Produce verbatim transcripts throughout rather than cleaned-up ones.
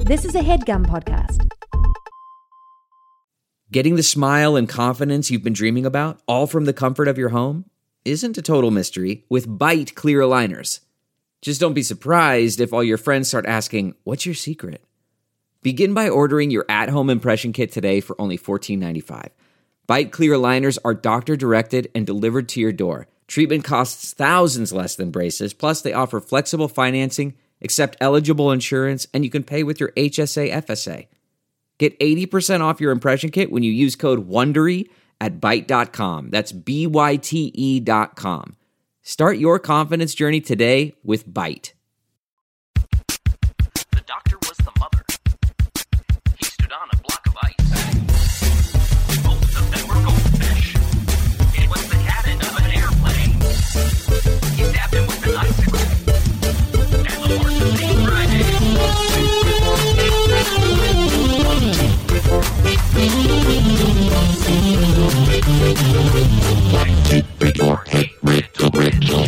This is a HeadGum podcast. Getting the smile and confidence you've been dreaming about, all from the comfort of your home, isn't a total mystery with Byte clear aligners. Just don't be surprised if all your friends start asking, "What's your secret?" Begin by ordering your at-home impression kit today for only fourteen ninety-five. Byte clear aligners are doctor-directed and delivered to your door. Treatment costs thousands less than braces, plus they offer flexible financing, accept eligible insurance, and you can pay with your H S A F S A. Get eighty percent off your impression kit when you use code WONDERY at byte dot com. That's B Y T E dot com. Start your confidence journey today with Byte. The doctor was the mother. He stood on a block of ice. Both of them were goldfish. It was the cabin of an airplane. He stabbed him with an icicle. And the horse was named Friday. Your hate riddle riddle.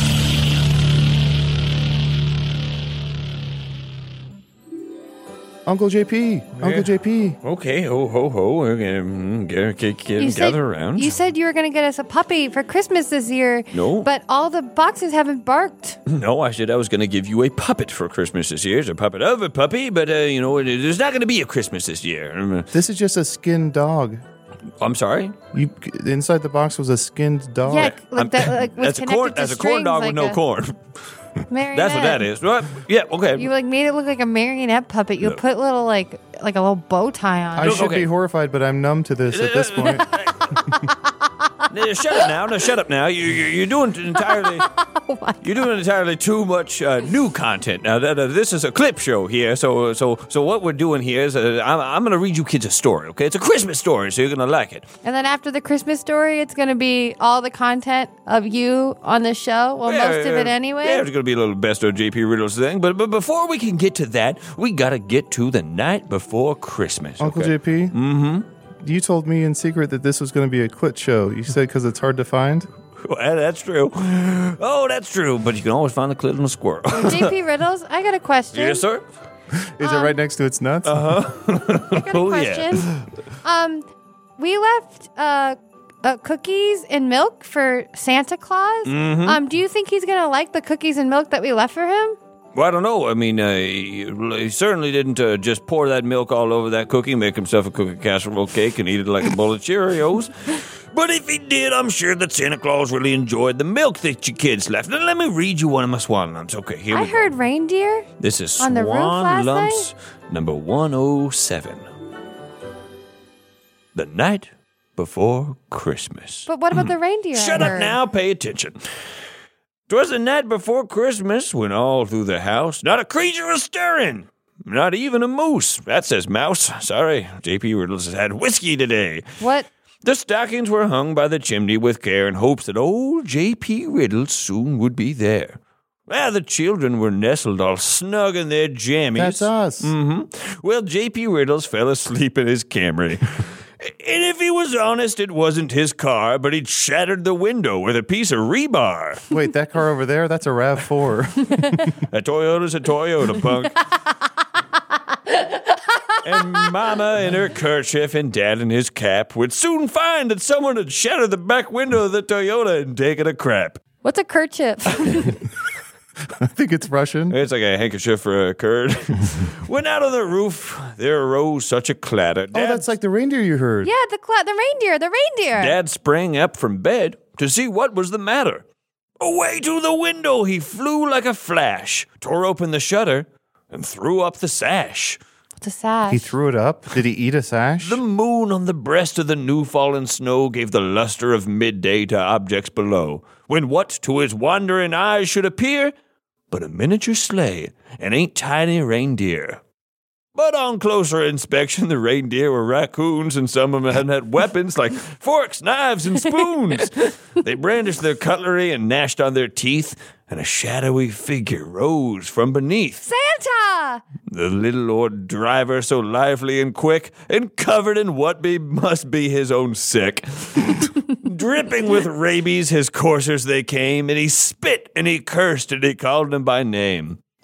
Uncle J P, Yeah. Uncle J P. Okay, ho ho ho. We're gonna mm, get, get, get, You said, gather around. you said you were going to get us a puppy for Christmas this year. No. But all the boxes haven't barked. No, I said I was going to give you a puppet for Christmas this year. It's a puppet of a puppy, but uh, you know, it, there's not going to be a Christmas this year. Um, This is just a skinned dog. I'm sorry. You inside the box was a skinned dog. Yeah, like I'm- that like, was that's a connected corn. to That's a corn strings, dog like with no a corn. marionette. That's what that is. What? Yeah. Okay. You like made it look like a marionette puppet. You No. put little like like a little bow tie on. I it. should okay. be horrified, but I'm numb to this at this point. No, shut up now. No, shut up now. You, you, you're doing entirely. Oh you're doing entirely too much uh, new content now. That, uh, this is a clip show here, so so so what we're doing here is uh, I'm, I'm going to read you kids a story. Okay, it's a Christmas story, so you're going to like it. And then after the Christmas story, it's going to be all the content of you on the show. Well, Yeah, most of it yeah, anyway. Yeah, it's going to be a little best of J P Riddles thing. But but before we can get to that, we got to get to the night before Christmas. Uncle okay? J P. Mm-hmm. You told me in secret that this was going to be a clit show. You said because it's hard to find. Well, that's true. Oh, that's true. But you can always find the clit on a squirrel. J P Riddles, I got a question. Yes, sir. Is it right next to its nuts? Uh-huh. I got a Oh, yeah. question. Um, we left uh, uh, cookies and milk for Santa Claus. Mm-hmm. Um, do you think he's gonna like the cookies and milk that we left for him? Well, I don't know. I mean, uh, he, he certainly didn't uh, just pour that milk all over that cookie, make himself a cookie casserole cake, and eat it like a bowl of Cheerios. But if he did, I'm sure that Santa Claus really enjoyed the milk that you kids left. Now, let me read you one of my swan lumps. Okay, here I we go. heard reindeer. This is on the roof Swan last Lumps number one oh seven. The night before Christmas. But what about the reindeer? I Shut up heard? now, pay attention. 'Twas the night before Christmas when all through the house not a creature was stirring. Not even a moose. That says mouse. Sorry, J P Riddles has had whiskey today. What? The stockings were hung by the chimney with care in hopes that old J P Riddles soon would be there. Well, the children were nestled all snug in their jammies. That's us. Mm-hmm. Well, J P Riddles fell asleep in his Camry. And if he was honest, it wasn't his car, but he'd shattered the window with a piece of rebar. Wait, that car over there, that's a RAV four. A Toyota's a Toyota, punk. And Mama in her kerchief and Dad in his cap would soon find that someone had shattered the back window of the Toyota and taken a crap. What's a kerchief? I think it's Russian. It's like a handkerchief for a curd. When out on the roof, there arose such a clatter. Oh, that's like the reindeer you heard. Yeah, the cla- the reindeer, the reindeer. Dad sprang up from bed to see what was the matter. Away to the window he flew like a flash, tore open the shutter, and threw up the sash. What's a sash? He threw it up. Did he eat a sash? The moon on the breast of the new-fallen snow gave the luster of midday to objects below, when what to his wandering eyes should appear but a miniature sleigh and a tiny reindeer. But on closer inspection, the reindeer were raccoons, and some of them had, had weapons like forks, knives, and spoons. They brandished their cutlery and gnashed on their teeth, and a shadowy figure rose from beneath. Santa! The little Lord driver, so lively and quick, and covered in what be must be his own sick. Dripping with rabies, his coursers they came, and he spit and he cursed and he called them by name.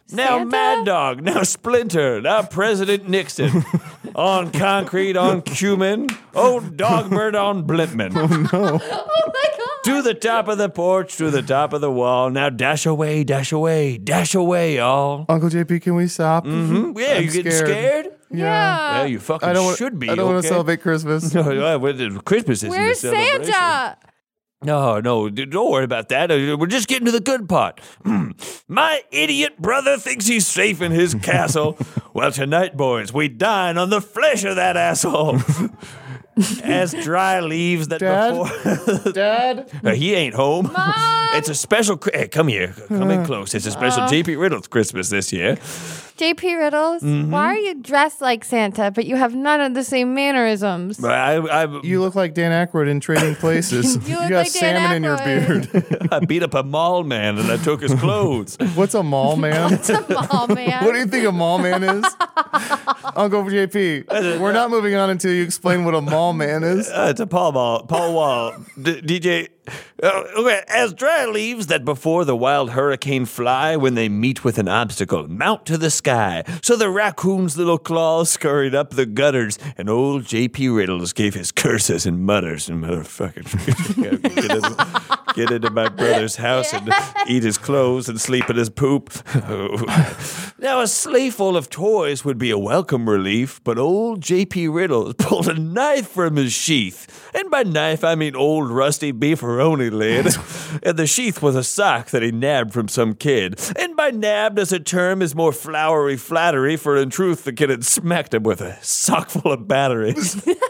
Now Santa? Mad Dog, now Splinter, now President Nixon. On concrete, on cumin. Old Dogbird on Blimpman. Oh my god. To the top of the porch, to the top of the wall. Now dash away, dash away, dash away, y'all. Uncle J P, can we stop? Mm-hmm. Yeah, I'm you getting scared? Yeah. Yeah, you fucking I don't want. should be. I don't want okay? to celebrate Christmas. No, no, well, Christmas isn't Where's a celebration. Santa? No, no, d- don't worry about that. Uh, We're just getting to the good part. My idiot brother thinks he's safe in his castle. Well, tonight, boys, we dine on the flesh of that asshole. As dry leaves that Dad? before. Dad, Uh, he ain't home. Mom? It's a special. Cri- Hey, come here. Come in close. It's a special J P Riddles Christmas this year. J P Riddles, Mm-hmm. why are you dressed like Santa, but you have none of the same mannerisms? But I, I, you look like Dan Aykroyd in Trading Places. You look got like Dan salmon in your Aykroyd. beard. I beat up a mall man and I took his clothes. What's a mall man? Oh, man. What do you think a mall man is? Uncle J P, we're not moving on until you explain what a mall man is. Uh, it's a Paul Wall. Paul Wall. D- D J. Uh, okay. As dry leaves that before the wild hurricane fly when they meet with an obstacle, mount to the sky. So the raccoon's little claws scurried up the gutters, and old J P Riddles gave his curses and mutters and motherfucking get, into, get into my brother's house and eat his clothes and sleep in his poop. Now a sleigh full of toys would be a welcome relief, but old J P Riddles pulled a knife from his sheath. And by knife, I mean old rusty beefaroni lid. And the sheath was a sock that he nabbed from some kid. And by nabbed as a term is more flowery flattery, for in truth the kid had smacked him with a sock full of batteries.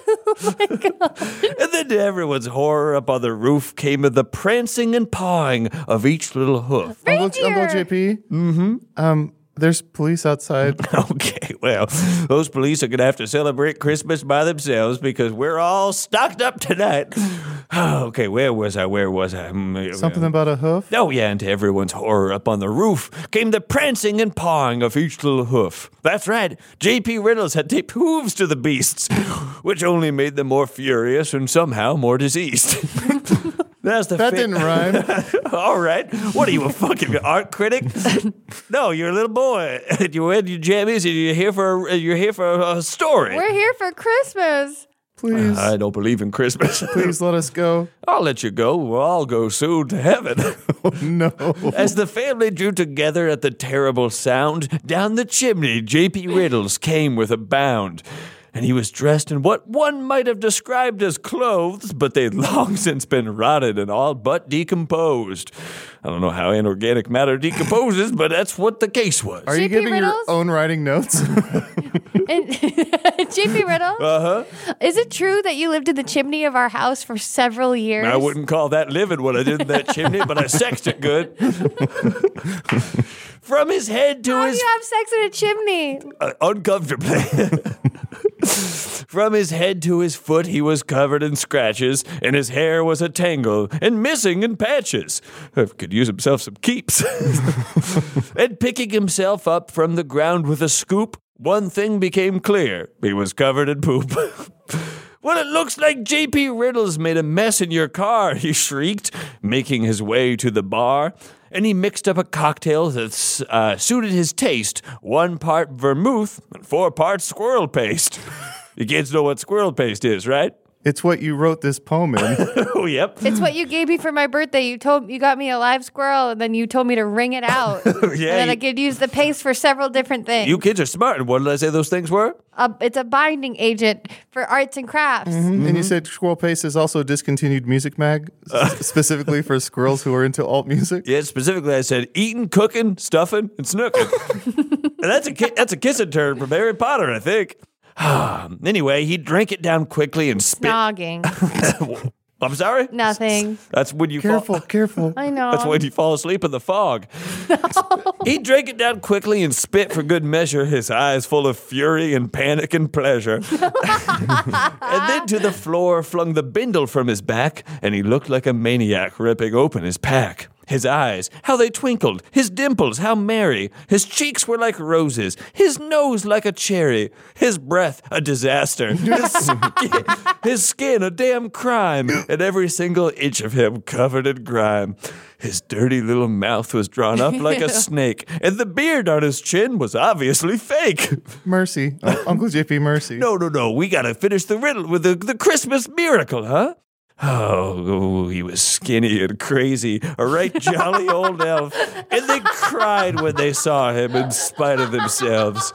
And then to everyone's horror, up on the roof came the prancing and pawing of each little hoof. Uncle, Uncle J P? Mm-hmm. Um, there's police outside. Okay, well, those police are going to have to celebrate Christmas by themselves because we're all stocked up tonight. Okay, where was I? Where was I? Mm, Something about a hoof? Oh, yeah, and to everyone's horror, up on the roof came the prancing and pawing of each little hoof. That's right, J P Riddles had taped hooves to the beasts, which only made them more furious and somehow more diseased. That's the That fit- didn't rhyme. All right. What are you, a fucking art critic? No, you're a little boy. You wear your jammies and you're here for a, you're here for a story. We're here for Christmas. Please, I don't believe in Christmas. please let us go. I'll let you go. We'll all go soon to heaven. No. As the family drew together at the terrible sound, down the chimney J P Riddles came with a bound. And he was dressed in what one might have described as clothes, but they'd long since been rotted and all but decomposed. I don't know how inorganic matter decomposes, but that's what the case was. Are you J P giving Riddles? your own writing notes? And J P Riddles, Uh-huh. is it true that you lived in the chimney of our house for several years? I wouldn't call that living what I did in that chimney, but I sexed it good. From his head to How do his you have sex in a chimney? uh, uncomfortably. From his head to his foot, he was covered in scratches, and his hair was a tangle and missing in patches. Uh, Could use himself some keeps. And picking himself up from the ground with a scoop, one thing became clear: he was covered in poop. Well, it looks like J P Riddles made a mess in your car, he shrieked, making his way to the bar. And he mixed up a cocktail that uh, suited his taste, one part vermouth and four parts squirrel paste. You kids know what squirrel paste is, right? It's what you wrote this poem in. Oh, yep. It's what you gave me for my birthday. You told you got me a live squirrel, and then you told me to wring it out. Yeah, and then you- I could use the paste for several different things. You kids are smart. And what did I say those things were? Uh, it's a binding agent for arts and crafts. And you said Squirrel Paste is also a discontinued music mag, s- specifically for squirrels who are into alt music. Yeah, specifically I said eating, cooking, stuffing, and snooking. And that's a ki- that's a kissing term from Harry Potter, I think. Anyway, he drank it down quickly and spit. Snogging. I'm sorry? Nothing. That's when you Careful, fall. careful. I know. That's when you fall asleep in the fog. He drank it down quickly and spit for good measure, his eyes full of fury and panic and pleasure. And then to the floor flung the bindle from his back, and he looked like a maniac ripping open his pack. His eyes, how they twinkled. His dimples, how merry. His cheeks were like roses. His nose like a cherry. His breath, a disaster. His skin, his skin, a damn crime. And every single inch of him covered in grime. His dirty little mouth was drawn up like a snake. And the beard on his chin was obviously fake. Mercy. Uh, Uncle J P, mercy. No, no, no. We got to finish the riddle with the, the Christmas miracle, huh? Oh, he was skinny and crazy, a right jolly old elf, and they cried when they saw him in spite of themselves.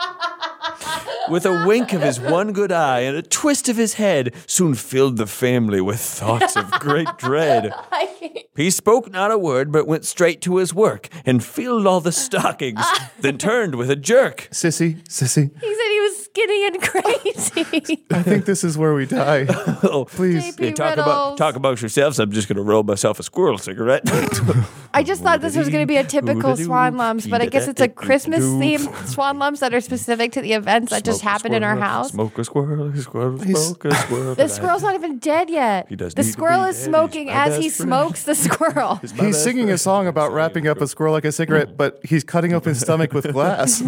With a wink of his one good eye and a twist of his head, soon filled the family with thoughts of great dread. He spoke not a word, but went straight to his work and filled all the stockings, then turned with a jerk. Sissy, Sissy, He said he was skinny and crazy. I think this is where we die. Oh, Please. J P hey, talk Riddles. about talk about yourselves. I'm just going to roll myself a squirrel cigarette. I just thought this was going to be a typical Swan Lumps, but I guess it's a Christmas themed Swan Lumps that are specific to the events that just happened in our house. Smoke a squirrel, squirrel, smoke a squirrel. The squirrel's not even dead yet. He does The need to squirrel be is dead. smoking He's my as he best friend. smokes the squirrel. He's singing a song about wrapping up a squirrel like a cigarette, but he's cutting up his stomach with glass.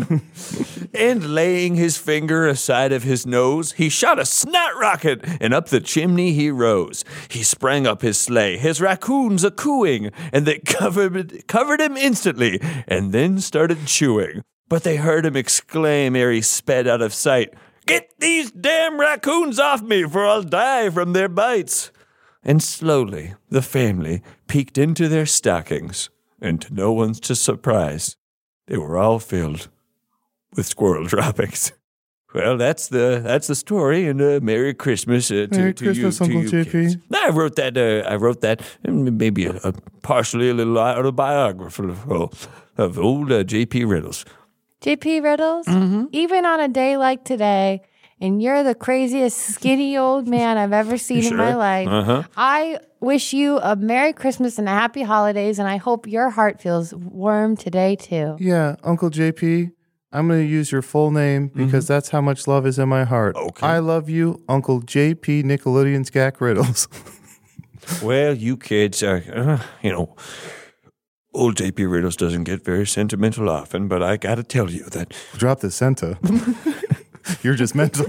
And laying his finger aside of his nose, he shot a snot rocket, and up the chimney he rose. He sprang up his sleigh, his raccoons a cooing, and they covered, covered him instantly, and then started chewing. But they heard him exclaim ere he sped out of sight, "Get these damn raccoons off me, for I'll die from their bites." And slowly the family peeked into their stockings, and to no one's to surprise, they were all filled with squirrel droppings. Well, that's the that's the story, and uh, Merry Christmas uh, to, Merry to Christmas, you, to Uncle you J P. kids. I wrote that. Uh, I wrote that, and maybe a, a partially a little autobiography of, of old uh, J P Riddles. J P Riddles, Mm-hmm. even on a day like today, and you're the craziest skinny old man I've ever seen in my Sure. life. Uh-huh. I wish you a Merry Christmas and a Happy Holidays, and I hope your heart feels warm today too. Yeah, Uncle J P, I'm going to use your full name because that's how much love is in my heart. Okay. I love you, Uncle J P Nickelodeon Skack Riddles. Well, you kids are, uh, you know, old J P Riddles doesn't get very sentimental often, but I got to tell you that Drop the Senta. You're just mental.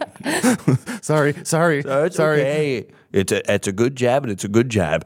sorry, sorry, Uh, it's sorry. okay. It's a it's a good jab, and it's a good jab.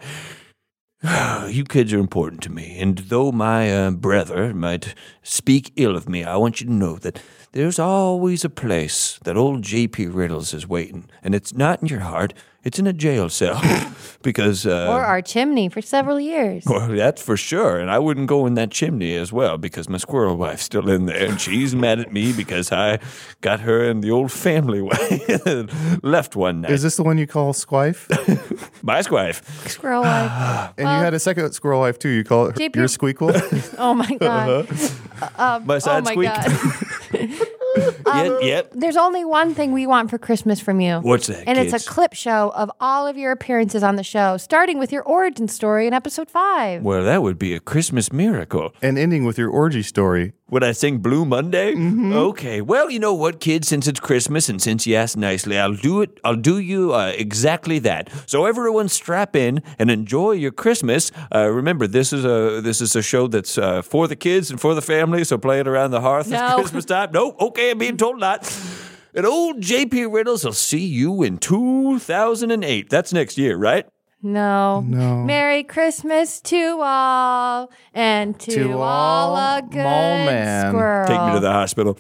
You kids are important to me, and though my uh, brother might speak ill of me, I want you to know that there's always a place that old J P Riddles is waiting, and it's not in your heart; it's in a jail cell, because uh, Or our chimney for several years. well, that's for sure. And I wouldn't go in that chimney as well because my squirrel wife's still in there, and she's mad at me because I got her in the old family way and left one night. Is this the one you call Squife? My wife. Squirrel wife. And you had a second squirrel wife too. You call it J P your Squeakle? Oh my God. Um, My oh side my squeak. God. yep, yep. There's only one thing we want for Christmas from you. What's that, And kids? it's a clip show of all of your appearances on the show, starting with your origin story in episode five. Well, that would be a Christmas miracle. And ending with your orgy story. Would I sing Blue Monday? Mm-hmm. Okay. Well, you know what, kids? Since it's Christmas and since you asked nicely, I'll do it. I'll do you uh, exactly that. So everyone, strap in and enjoy your Christmas. Uh, remember, this is a this is a show that's uh, for the kids and for the family. So play it around the hearth No. at Christmas time. No, okay, I'm being told not. And old J P Riddles will see you in two thousand eight. That's next year, right? No. No. Merry Christmas to all, and to, To all, all, a good Mole Man. squirrel. Take me to the hospital.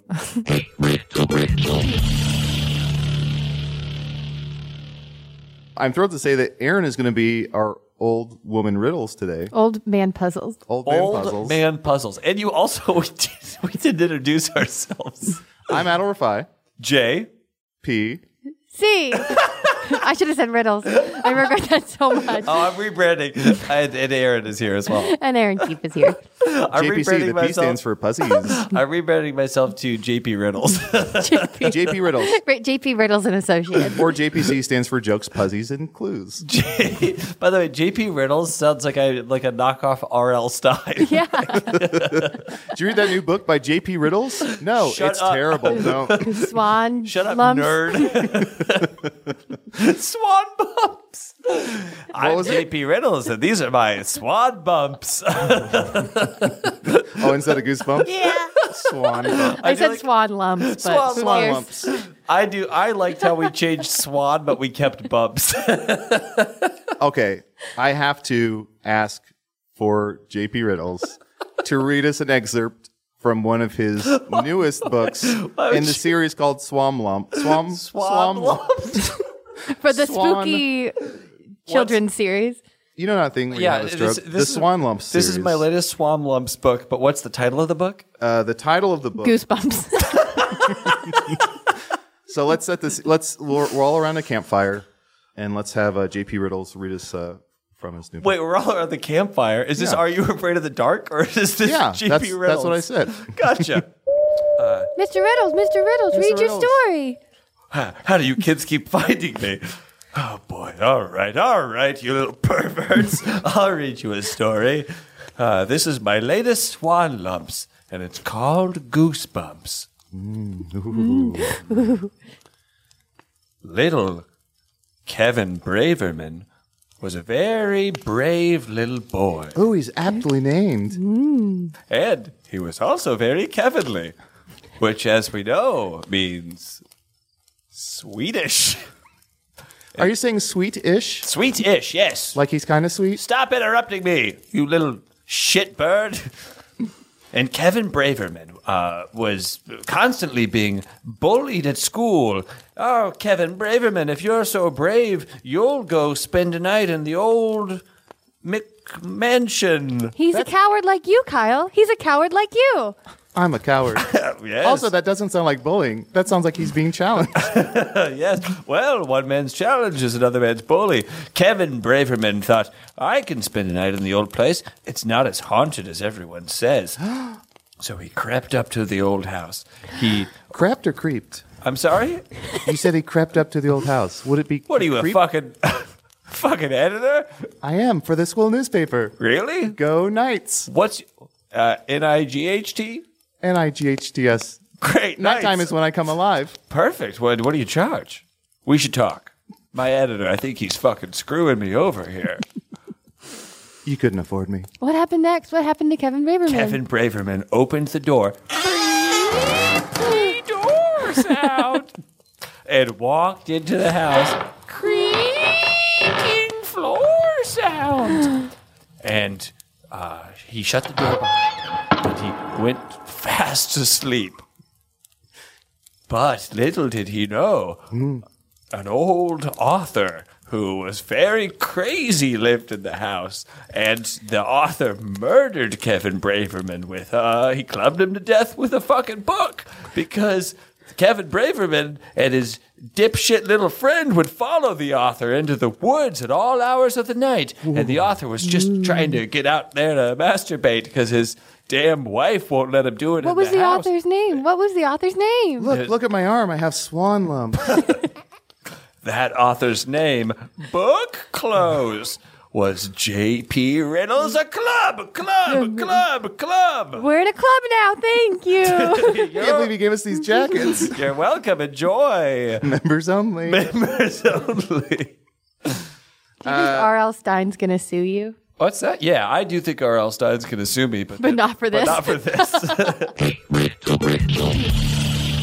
I'm thrilled to say that Aaron is going to be our old woman riddles today. Old man puzzles. Old man Old puzzles. man puzzles. And you also, we did, we did introduce ourselves. I'm Adel Rafai. Jay. P. See, I should have said riddles. I regret that so much. Oh, I'm rebranding. and, and Aaron is here as well. And Aaron Keefe is here. I'm J P C. rebranding The P myself. stands for Puzzies. I'm rebranding myself to J P Riddles. J P, J P Riddles. J P Riddles and Associates. Or J P C stands for Jokes, Puzzies, and Clues. J- By the way, J P Riddles sounds like a like a knockoff R L Stein. Yeah. Did you read that new book by J P Riddles? No, Shut it's up. terrible. No. Swan. Shut up, lumps. nerd. Swan bump. bumps. I'm was J P Riddles, and these are my swan bumps. Oh, instead of goosebumps? Yeah. Swan bump. I, do said like- swan lumps, but Swan who Swan cares? lumps. I do. I liked how we changed swan, but we kept bumps. Okay, I have to ask for J P Riddles to read us an excerpt from one of his newest books in the you- series called Swam Lump. Swam, Swan Lump. lumps. For the Swan- spooky children's series. You know that thing where Yeah, you have a this- stroke? this the is- Swan Lump series. This is my latest Swan Lumps book, but what's the title of the book? Uh, the title of the book. Goosebumps. So let's set this. Let's we're, we're all around a campfire, and let's have uh, J P Riddles read us uh, from his new book. Wait, we're all around the campfire. Is this Yeah. Are You Afraid of the Dark, or is this Yeah, J P that's, Riddles? that's what I said. Gotcha. Mister Riddles, Mister Riddles, read your Riddles. story. How how do you kids keep finding me? Oh boy! All right, all right, you little perverts. I'll read you a story. Uh, this is my latest Swan Lumps, and it's called Goosebumps. Little Kevin Braverman was a very brave little boy, Oh, he's aptly named. and he was also very Kevinly, which, as we know, means Swedish. Are you saying sweet-ish? Sweet-ish, yes. Like he's kind of sweet? Stop interrupting me, you little shitbird. And Kevin Braverman uh, was constantly being bullied at school. Oh, Kevin Braverman, if you're so brave, you'll go spend a night in the old McMansion. He's a coward like you, Kyle. He's a coward like you. I'm a coward. Yes. Also, that doesn't sound like bullying. That sounds like he's being challenged. Yes. Well, one man's challenge is another man's bully. Kevin Braverman thought, I can spend a night in the old place. It's not as haunted as everyone says. So he crept up to the old house. He, Crept or creeped? I'm sorry? You said he crept up to the old house. Would it be What are you, a creep? fucking, fucking editor? I am, for the school newspaper. Really? Go Knights. What's, uh, N I G H T? N I G H T S. Great. Nighttime nice. is when I come alive. Perfect. What, what do you charge? We should talk. My editor, I think he's fucking screwing me over here. You couldn't afford me. What happened next? What happened to Kevin Braverman? Kevin Braverman opened the door. Three door sound. And walked into the house. Creaking floor sound. And uh, he shut the door behind him. And he went fast asleep. But little did he know, an old author who was very crazy lived in the house, and the author murdered Kevin Braverman with, uh, he clubbed him to death with a fucking book, because Kevin Braverman and his dipshit little friend would follow the author into the woods at all hours of the night, and the author was just trying to get out there to masturbate because his damn wife won't let him do it What in was the the house. author's name? What was the author's name? Look, look at my arm. I have swan lump. That author's name, book close, was J P Riddles, a club, club, club, club. We're in a club now. Thank you. I can't believe he gave us these jackets. You're welcome. Enjoy. Members only. Members only. Do you think R L Stein's gonna sue you? What's that? Yeah, I do think R L Stein's going to sue me, but, But not for but this. not for this.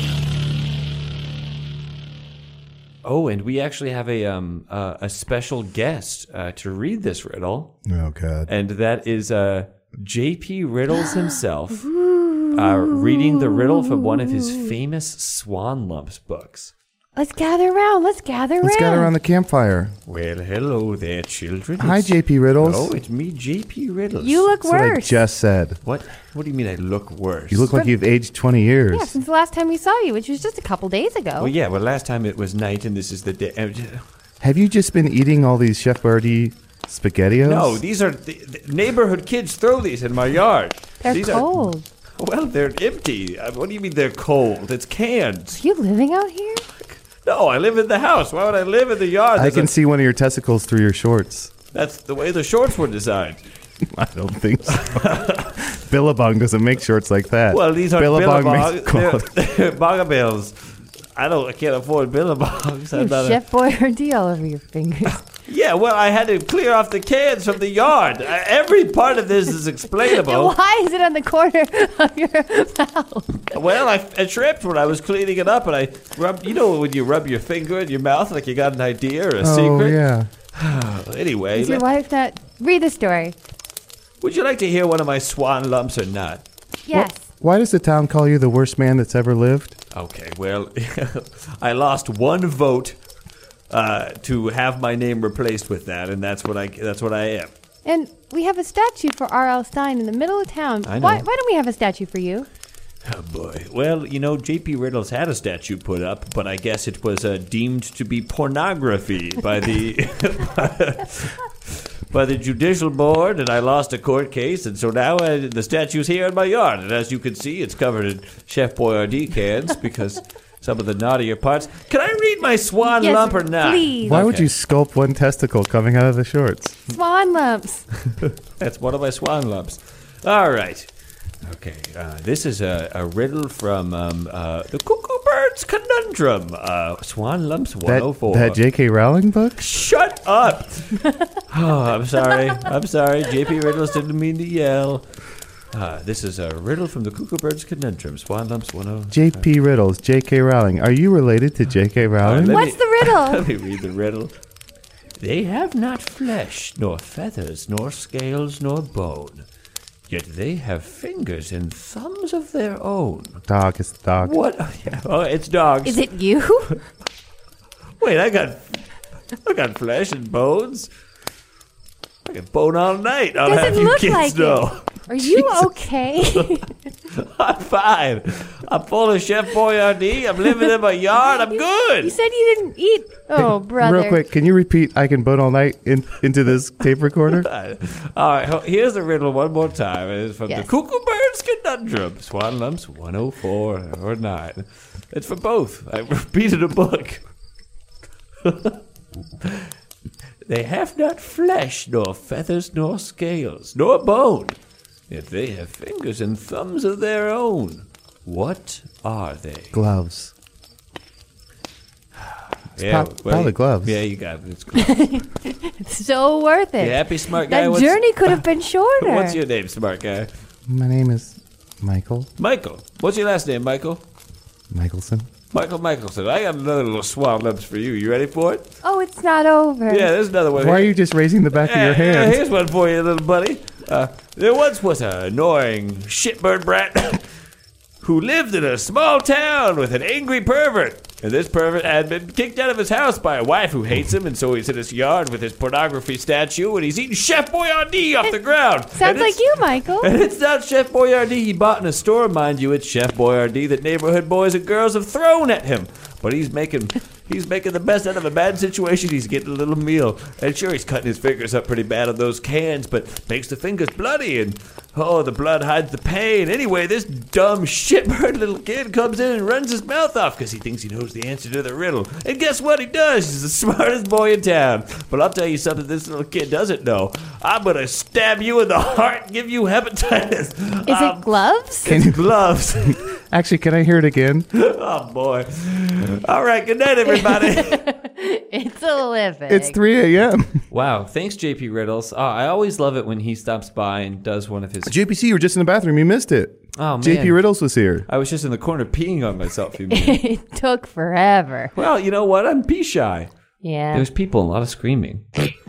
Oh, and we actually have a um uh, a special guest uh, to read this riddle, Oh, God. and that is uh J P Riddles himself, uh, reading the riddle from one of his famous Swan Lumps books. Let's gather around. Let's gather Let's around. gather around the campfire. Well, hello there, children. Hi, It's- J P Riddles. Oh, it's me, J P Riddles. You look That's what I worse. just said. What? What do you mean I look worse? You look like you've aged twenty years. Yeah, since the last time we saw you, which was just a couple days ago. Well, yeah. Well, last time it was night, and this is the day. uh, Have you just been eating all these Chef Boyardee SpaghettiOs? No, these are the, the neighborhood kids throw these in my yard. They're these cold. Are, well, they're empty. Uh, What do you mean they're cold? It's canned. Are you living out here? No, I live in the house. Why would I live in the yard? I There's can a- see one of your testicles through your shorts. That's the way the shorts were designed. I don't think so. Billabong doesn't make shorts like that. Well, these are Billabong. Billabong. makes They're, quality. they're Bagabills. I don't. I can't afford Billabongs. You I'm have not a- Chef Boyardee all over your fingers. Yeah, well, I had to clear off the cans from the yard. Uh, every part of this is explainable. Why is it on the corner of your mouth? Well, I, I tripped when I was cleaning it up, and I rubbed. You know when you rub your finger in your mouth like you got an idea or a Oh, secret? yeah. Anyway, Is your let- wife not? Read the story. would you like to hear one of my swan lumps or not? Yes. Why does the town call you the worst man that's ever lived? Okay, well, I lost one vote uh, to have my name replaced with that, and that's what I that's what I am. And we have a statue for R L. Stein in the middle of town. I know. Why, why don't we have a statue for you? Oh boy. Well, you know, J P. Riddles had a statue put up, but I guess it was uh, deemed to be pornography by the by the judicial board, and I lost a court case, and so now uh, the statue's here in my yard, and as you can see, it's covered in Chef Boyardee cans because some of the naughtier parts. Can I read my swan Yes, lump or not? please. Why would Okay. you sculpt one testicle coming out of the shorts? Swan lumps. That's one of my swan lumps. All right. Okay, uh, this is a, a riddle from um, uh, the Cuckoo Bird's Conundrum. Uh, Swan Lumps one That, oh four. that J K. Rowling book? Shut up! Oh, I'm sorry. I'm sorry. J P. Riddles didn't mean to yell. Uh, this is a riddle from the Cuckoo Bird's Conundrum. Swan Lumps one oh four. J P. Riddles, J K. Rowling. Are you related to J K. Rowling? let What's me- the riddle? Let me read the riddle. They have not flesh, nor feathers, nor scales, nor bone. Yet they have fingers and thumbs of their own. Dog is dog. What? Oh, yeah. Oh, it's dogs. Is it you? Wait, I got, I got flesh and bones. I can bone all night. I'll have Doesn't you look kids like know. it. Are you okay? I'm fine. I'm full of Chef Boyardee. I'm living in my yard. I'm good. You said you didn't eat. Oh, brother. Real quick, can you repeat I can bone all night in, into this tape recorder? All right, ho- here's the riddle one more time. It's from Yes. the Cuckoo Bird's Conundrum. Swan Lumps one oh four or nine. It's for both. I repeated a book. They have not flesh, nor feathers, nor scales, nor bone. Yet they have fingers and thumbs of their own. What are they? Gloves. Yeah, prob- probably gloves. Yeah, you got it. It's gloves. It's so worth it. You happy, smart guy? That What's- journey could have been shorter. What's your name, smart guy? My name is Michael Michael. What's your last name, Michael? Michelson. Michael Michelson. I got another little swan lips for you. You ready for it? Oh, it's not over. Yeah, there's another one. Why are here. you just raising the back of Yeah, your yeah, hand? here's one for you, little buddy. Uh, there once was an annoying shitbird brat who lived in a small town with an angry pervert. And this pervert had been kicked out of his house by a wife who hates him, and so he's in his yard with his pornography statue, and he's eating Chef Boyardee off the ground. And Sounds like it's- you, Michael. And it's not Chef Boyardee he bought in a store, mind you. It's Chef Boyardee that neighborhood boys and girls have thrown at him. But he's making he's making the best out of a bad situation. He's getting a little meal. And sure, he's cutting his fingers up pretty bad on those cans, but makes the fingers bloody. And, oh, the blood hides the pain. Anyway, this dumb shitbird little kid comes in and runs his mouth off because he thinks he knows the answer to the riddle. And guess what he does? He's the smartest boy in town. But I'll tell you something this little kid doesn't know. I'm going to stab you in the heart and give you hepatitis. Is it gloves? Can you, Gloves. actually, can I hear it again? Oh, boy. All right. Good night, everybody. It's a living. It's three a.m. Wow, thanks, J P. Riddles. Oh, I always love it when he stops by and does one of his. J P C, you were just in the bathroom. You missed it. Oh, man. J P Riddles was here. I was just in the corner peeing on myself. You mean? It took forever. Well, you know what? I'm pee shy. Yeah. There's people, a lot of screaming.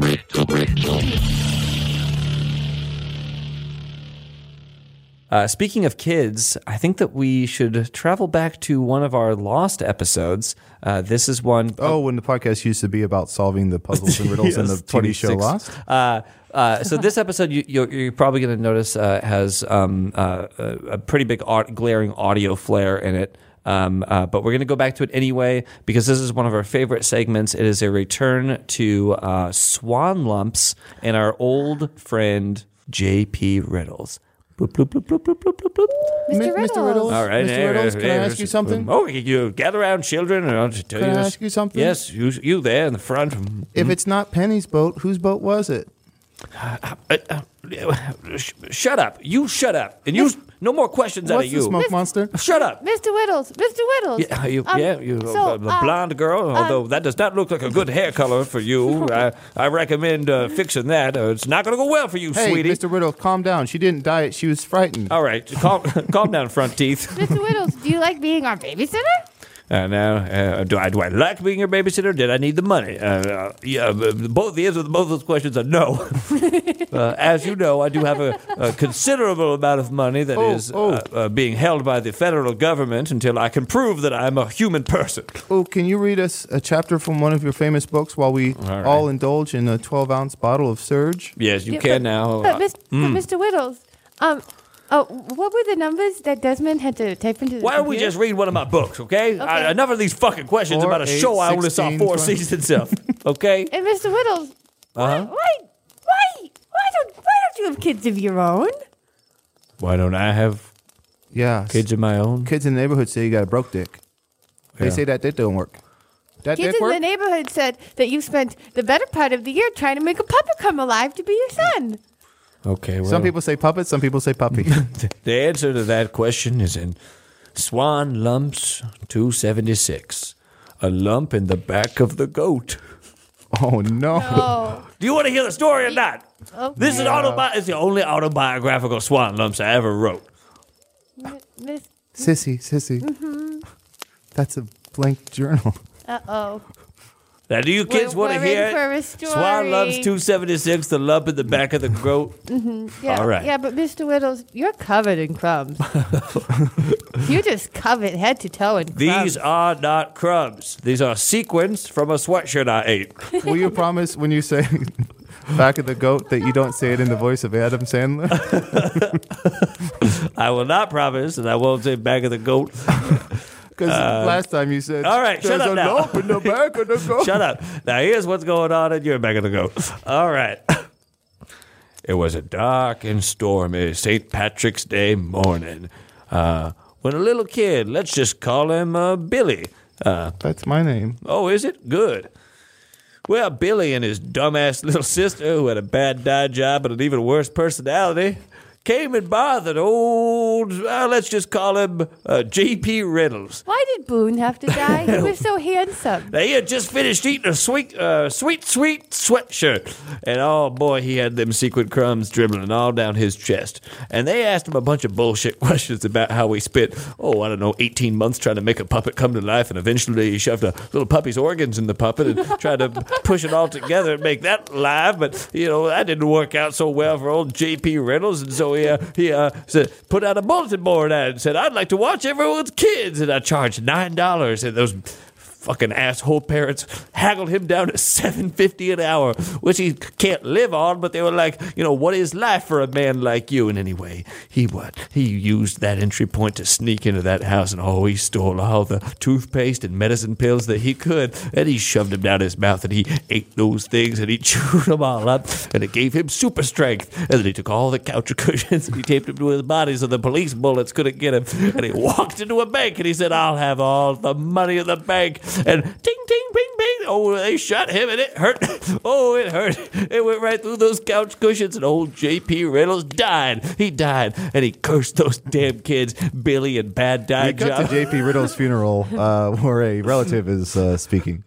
Uh, speaking of kids, I think that we should travel back to one of our lost episodes. Uh, this is one. Oh, when the podcast used to be about solving the puzzles and riddles in the Yes, T V show twenty-six. Lost. Uh, uh, so this episode, you, you're, you're probably going to notice uh, has um, uh, a, a pretty big aud- glaring audio flare in it. Um, uh, but we're going to go back to it anyway because this is one of our favorite segments. It is a return to uh, Swan Lumps and our old friend J P. Riddles. Bloop, bloop, bloop, bloop, bloop, bloop, bloop, bloop. Mister Mister Riddles. Riddles? All right. Mister Riddles, can I ask you something? Oh, you gather around, children, and I'll just tell Can you I this. ask you something? Yes, you, you there in the front. If it's not Penny's boat, whose boat was it? Uh, uh, sh- shut up. You shut up. And you, no more questions out What's of the you. smoke monster? Shut up. Mister Whittles, Mister Whittles. Yeah, you, Um, yeah, you so, uh, the um, blonde girl, although that does not look like a good hair color for you. I, I recommend uh, fixing that. Uh, it's not going to go well for you, Hey, sweetie. Mister Riddle, calm down. She didn't diet. She was frightened. All right, calm, calm down, front teeth. Mister Whittles, do you like being our babysitter? Uh, now, uh, do I do I like being your babysitter? Did I need the money? Uh, uh, yeah, b- both the answer to both those questions are no. uh, as you know, I do have a, a considerable amount of money that Oh, is oh. Uh, uh, being held by the federal government until I can prove that I'm a human person. Oh, can you read us a chapter from one of your famous books while we right. all indulge in a twelve ounce bottle of Surge? Yes, you Yeah, can but, now. But, mis- Mm. but Mister Whittles, um, oh, what were the numbers that Desmond had to type into the Why don't we computer? just read one of my books, okay? I, enough of these fucking questions Four, about a eight, show I only saw sixteen, four twenty. seasons of, okay? And Mister Whittles, Uh-huh. why, why, why don't, why don't you have kids of your own? Why don't I have Yeah. kids of my own? Kids in the neighborhood say you got a broke dick. They Yeah. say that dick don't work. That Kids dick in work? the neighborhood said that you spent the better part of the year trying to make a puppet come alive to be your son. Okay, well. Some people say puppet, some people say puppy. The answer to that question is in Swan Lumps two seventy-six. A lump in the back of the goat. oh, no. Oh, Do you want to hear the story or not? okay. This is autobi- It's the only autobiographical Swan Lumps I ever wrote. Miss, Sissy, sissy. Mm-hmm. That's a blank journal. uh-oh. Now, do you kids We're- want to we're hear in for a it? story. Swan Lumps two seventy-six, the lump in the back of the goat? Yeah, All right. yeah, but Mister Whittles, you're covered in crumbs. You're just covered head to toe in crumbs. These are not crumbs. These are sequins from a sweatshirt I ate. Will you promise when you say back of the goat that you don't say it in the voice of Adam Sandler? I will not promise, and I won't say back of the goat. Because last time you said, all right, shut there's up a now." lump in the back of the goat. Shut up. Now, here's what's going on in your back of the goat. All right. It was a dark and stormy Saint Patrick's Day morning uh, when a little kid, let's just call him uh, Billy. Uh, That's my name. oh, is it? Good. Well, Billy and his dumbass little sister, who had a bad dye job and an even worse personality, came and bothered old, uh, let's just call him uh, J P Riddles. Why did Boone have to die? He was so handsome. Now, he had just finished eating a sweet, uh, sweet, sweet sweatshirt. And oh boy, he had them sequin crumbs dribbling all down his chest. And they asked him a bunch of bullshit questions about how he spent, oh, I don't know, eighteen months trying to make a puppet come to life. And eventually he shoved a little puppy's organs in the puppet and tried to push it all together and make that live. But, you know, that didn't work out so well for old J P Riddles. And so he, uh, he uh, said, put out a bulletin board ad and said, I'd like to watch everyone's kids. And I charged nine dollars. And those fucking asshole parents haggled him down to seven fifty an hour, which he can't live on. But they were like, you know, what is life for a man like you? And anyway, he what? He used that entry point to sneak into that house, and oh, he stole all the toothpaste and medicine pills that he could, and he shoved them down his mouth, and he ate those things, and he chewed them all up, and it gave him super strength. And then he took all the couch cushions and he taped them to his body so the police bullets couldn't get him. And he walked into a bank and he said, I'll have all the money in the bank. And ting, ting, bing, bing. Oh, they shot him and it hurt. Oh, it hurt. It went right through those couch cushions and old J P Riddles died. He died and he cursed those damn kids, Billy and Bad Dye We cut Job. to J P Riddle's funeral uh, where a relative is uh, speaking.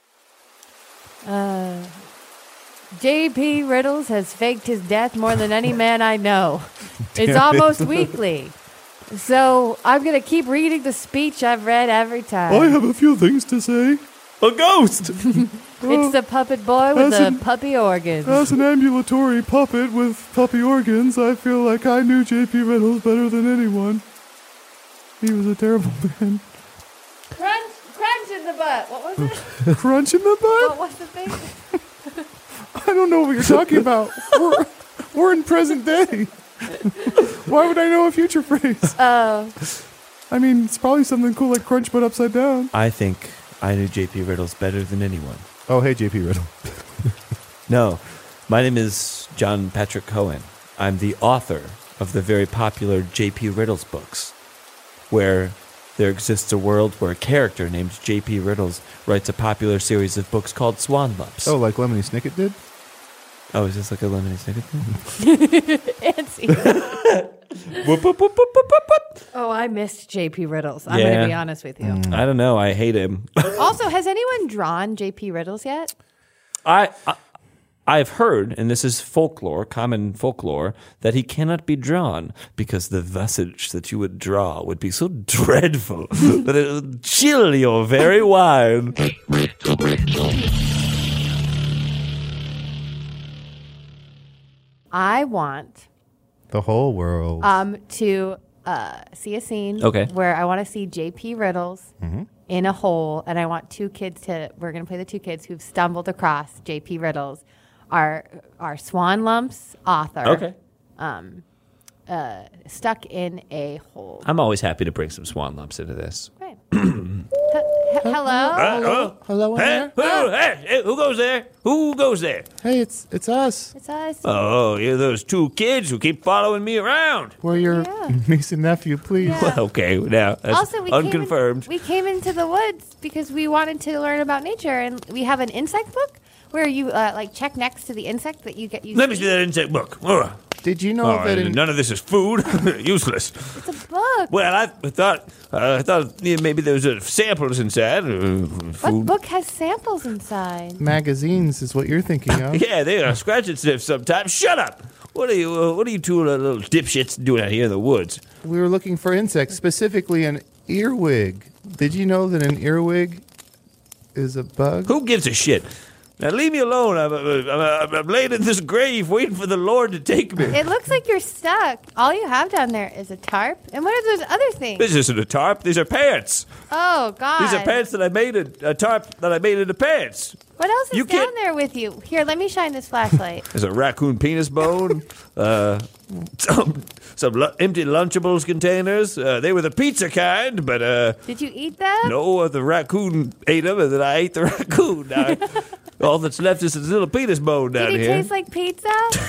J P Riddles has faked his death more than any man I know. It's almost weekly. So I'm going to keep reading the speech I've read every time. I have a few things to say. A ghost. It's the puppet boy with As the an- puppy organs. As an ambulatory puppet with puppy organs, I feel like I knew J P Riddles better than anyone. He was a terrible man. Crunch, crunch in the butt. What was it? Crunch in the butt? What was the thing? I don't know what you're talking about. We're, we're in present day. Why would I know a future phrase? Oh, I mean, it's probably something cool like crunch but upside down. I think I knew J P Riddles better than anyone. Oh, hey, J P Riddle. No, my name is John Patrick Cohen. I'm the author of the very popular J P Riddles books, where there exists a world where a character named J P Riddles writes a popular series of books called Swan Lumps. Oh, like Lemony Snicket did? Oh, is this like a lemony snicket thing? Antsy. Whoop, whoop, whoop, whoop, whoop, whoop, whoop. Oh, I missed J P Riddles. I'm going Yeah. to be honest with you. I don't know. I hate him. Also, has anyone drawn J P Riddles yet? I, I I've heard, and this is folklore, common folklore, that he cannot be drawn because the visage that you would draw would be so dreadful that it would chill your very wine. I want The whole world. um to uh, see a scene Okay. where I want to see J P Riddles Mm-hmm. in a hole, and I want two kids to. We're going to play the two kids who've stumbled across J P Riddles, our our Swan Lumps author. Okay. Um, uh, stuck in a hole. I'm always happy to bring some swan lumps into this. Great. He- hello. Hello? Hello in Hey, there? who, hey, hey, who goes there? Who goes there? Hey, it's it's us. It's us. Oh, you're those two kids who keep following me around. We're your Yeah. niece and nephew, please. Yeah. Okay, now that's Also, we unconfirmed. Came in, we came into the woods because we wanted to learn about nature, and we have an insect book where you uh, like check next to the insect that you get. You Let me see that insect book. Oh, Did you know oh, that in none of this is food. Useless. It's a book. Well, I thought uh, I thought yeah, maybe there was uh, samples inside. Uh, What food. book has samples inside? magazines is what you're thinking of? Yeah, they are scratch and sniff sometimes. Shut up. What are you? Uh, what are you two uh, little dipshits doing out here in the woods? We were looking for insects, specifically an earwig. Did you know that an earwig is a bug? Who gives a shit? Now leave me alone. I'm, I'm, I'm, I'm laying in this grave waiting for the Lord to take me. It looks like you're stuck. All you have down there is a tarp. And what are those other things? This isn't a tarp. These are pants. Oh, God. These are pants that I made in a tarp that I made into pants. What else is You down can't- there with you? Here, let me shine this flashlight. There's a raccoon penis bone. uh, some some lu- empty Lunchables containers. Uh, they were the pizza kind, but uh, Did you eat them? no, uh, the raccoon ate them, and then I ate the raccoon. Now, all that's left is this little penis bone down Did it here. taste like pizza?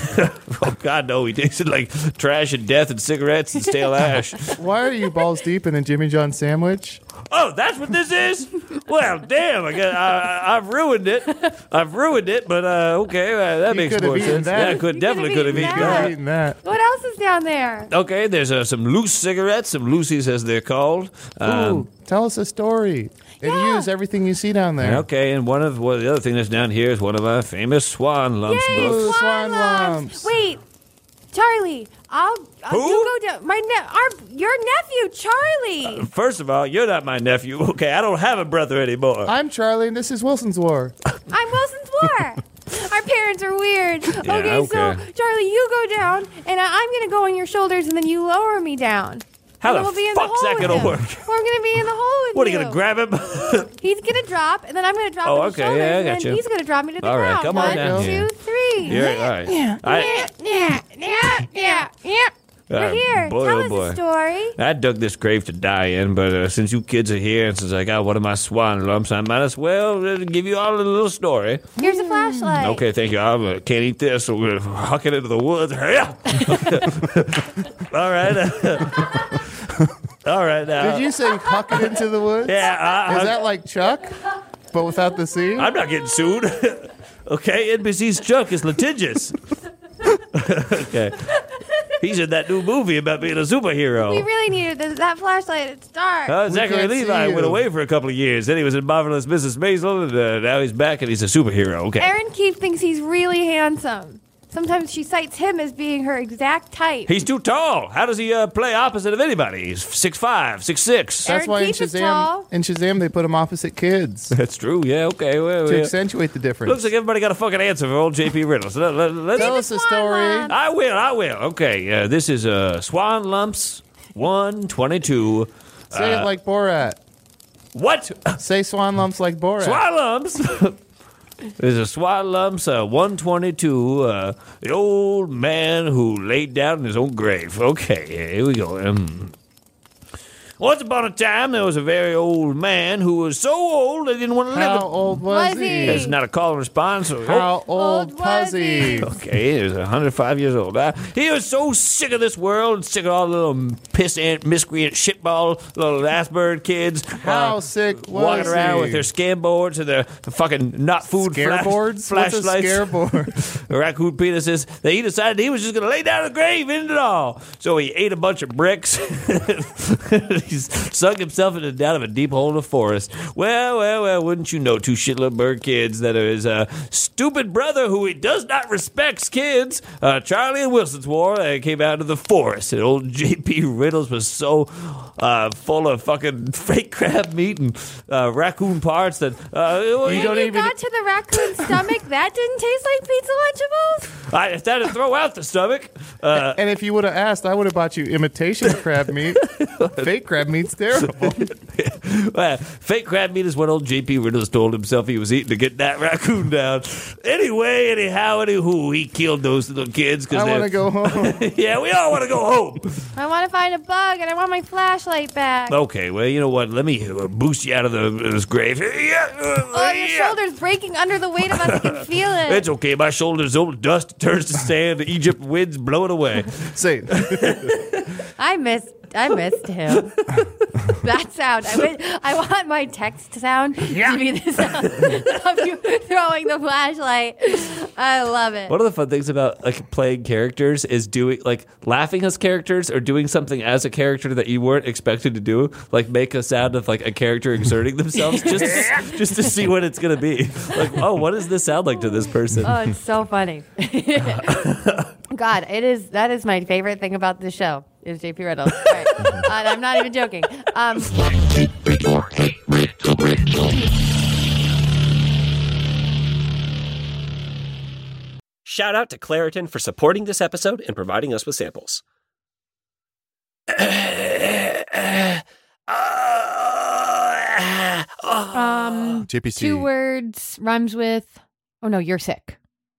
Oh God, no! He tasted like trash and death and cigarettes and stale ash. Why are you balls deep in a Jimmy John sandwich? Oh, that's what this is? Well, damn! I got, I, I've ruined it. I've ruined it. But uh, okay, uh, that You makes could have more eaten sense. that. Yeah, I could You definitely could could have have eaten eaten that. Eating that. What else is down there? Okay, there's uh, some loose cigarettes, some loosies as they're called. Um, Ooh, tell us a story. And Yeah. use everything you see down there. Okay, and one of well, the other thing that's down here is one of my famous swan lumps Yay, books. Ooh, swan swan lumps. lumps. Wait, Charlie, I'll, I'll Who? you go down. My ne- our your nephew Charlie. First of all, you're not my nephew. Okay, I don't have a brother anymore. I'm Charlie, and this is Wilson's War. I'm Wilson's War. Our parents are weird. okay, so okay. Charlie, you go down, and I- I'm gonna go on your shoulders, and then you lower me down. How and the then we'll be in fuck's the hole that with gonna him. work? We're gonna be in the hole with What are you. you gonna grab him? He's gonna drop, and then I'm gonna drop Oh, on his okay, shoulders, yeah, I and got then you. he's gonna drop me to the All right, ground. come on One, down two, here. three. You're all right. I, Yeah, yeah, yeah, yeah. You're Uh, here. boy, Tell oh us boy. a story. I dug this grave to die in, but uh, since you kids are here and since I got one of my swan lumps, I might as well uh, give you all a little story. Here's a flashlight. Okay, thank you. I uh, can't eat this, so we're gonna huck it into the woods. Yeah. all right. all right. Now. Did you say huck it into the woods? Yeah. I, Is I, that like Chuck, but without the C? I'm not getting sued. Okay, N B C's Chuck is litigious. Okay. He's in that new movie about being a superhero. We really needed this, that flashlight. It's dark. Uh, Zachary can't see Levi you. went away for a couple of years. Then he was in Marvelous Missus Maisel, and uh, now he's back and he's a superhero. Okay. Erin Keefe thinks he's really handsome. Sometimes she cites him as being her exact type. He's too tall. How does he uh, play opposite of anybody? He's six five, six six. That's Aaron why in Keefe is Shazam, tall. in Shazam they put them opposite kids to That's true. Yeah. Okay. Well, well. accentuate the difference. Looks like everybody got a fucking answer for old J P Riddles. Let, let, let's- Tell us a story. Swan I will. I will. Okay. Uh, this is uh, Swan Lumps one twenty-two. Say it like Borat. What? Say swan lumps like Borat. Swan Lumps. There's a Swan Lumps uh, one twenty-two. Uh, the old man who laid down in his own grave. Okay. Here we go. Um, Once upon a time, there was a very old man who was so old they didn't want to live. How it. old was Was he? he? That's not a call and response. So, How Old old was was he? he? Okay, he was one hundred five years old. Uh, he was so sick of this world, sick of all the little piss ant, miscreant, shitball, little ass bird kids. How uh, sick was walking around he? with their scam boards and their fucking not food flash, Scareboards? What's a flashlights. scareboard? Raccoon penises. That he decided he was just going to lay down in the grave, end it all. So he ate a bunch of bricks. He's sunk himself into down of a deep hole in the forest. Well, well, well, wouldn't you know, two shit little bird kids that are his uh, stupid brother who he does not respects kids, uh, Charlie and Wilson's war, and came out of the forest. And old J P Riddles was so uh, full of fucking fake crab meat and uh, raccoon parts that uh, You When don't you even- got to the raccoon stomach, that didn't taste like pizza Lunchables? I just had to throw out the stomach. Uh, And if you would have asked, I would have bought you imitation crab meat. Fake crab meat's terrible. well, fake crab meat is what old J P Riddles told himself he was eating to get that raccoon down. Anyway, anyhow, anywho, he killed those little kids. Cause I they're- want to go home. Yeah, we all want to go home. I want to find a bug and I want my flashlight back. Okay, well, you know what? Let me uh, boost you out of the, this grave. Yeah, uh, Oh, your yeah. shoulder's breaking under the weight of us. I can feel it. It's okay. My shoulder's old dust turns to sand. The Egypt winds blow it away. Say it. I missed. I missed him. That sound. I, wish, I want my text sound to be the sound of you throwing the flashlight. I love it. One of the fun things about like playing characters is doing like laughing as characters or doing something as a character that you weren't expected to do. Like make a sound of like a character exerting themselves just to, just to see what it's gonna be. Like, oh, what does this sound like to this person? Oh, it's so funny. God, it is. That is my favorite thing about this show. Is J P Riddles. All right. uh, I'm not even joking. Um, Shout out to Claritin for supporting this episode and providing us with samples. um, J P C. two words rhymes with. Oh no, you're sick.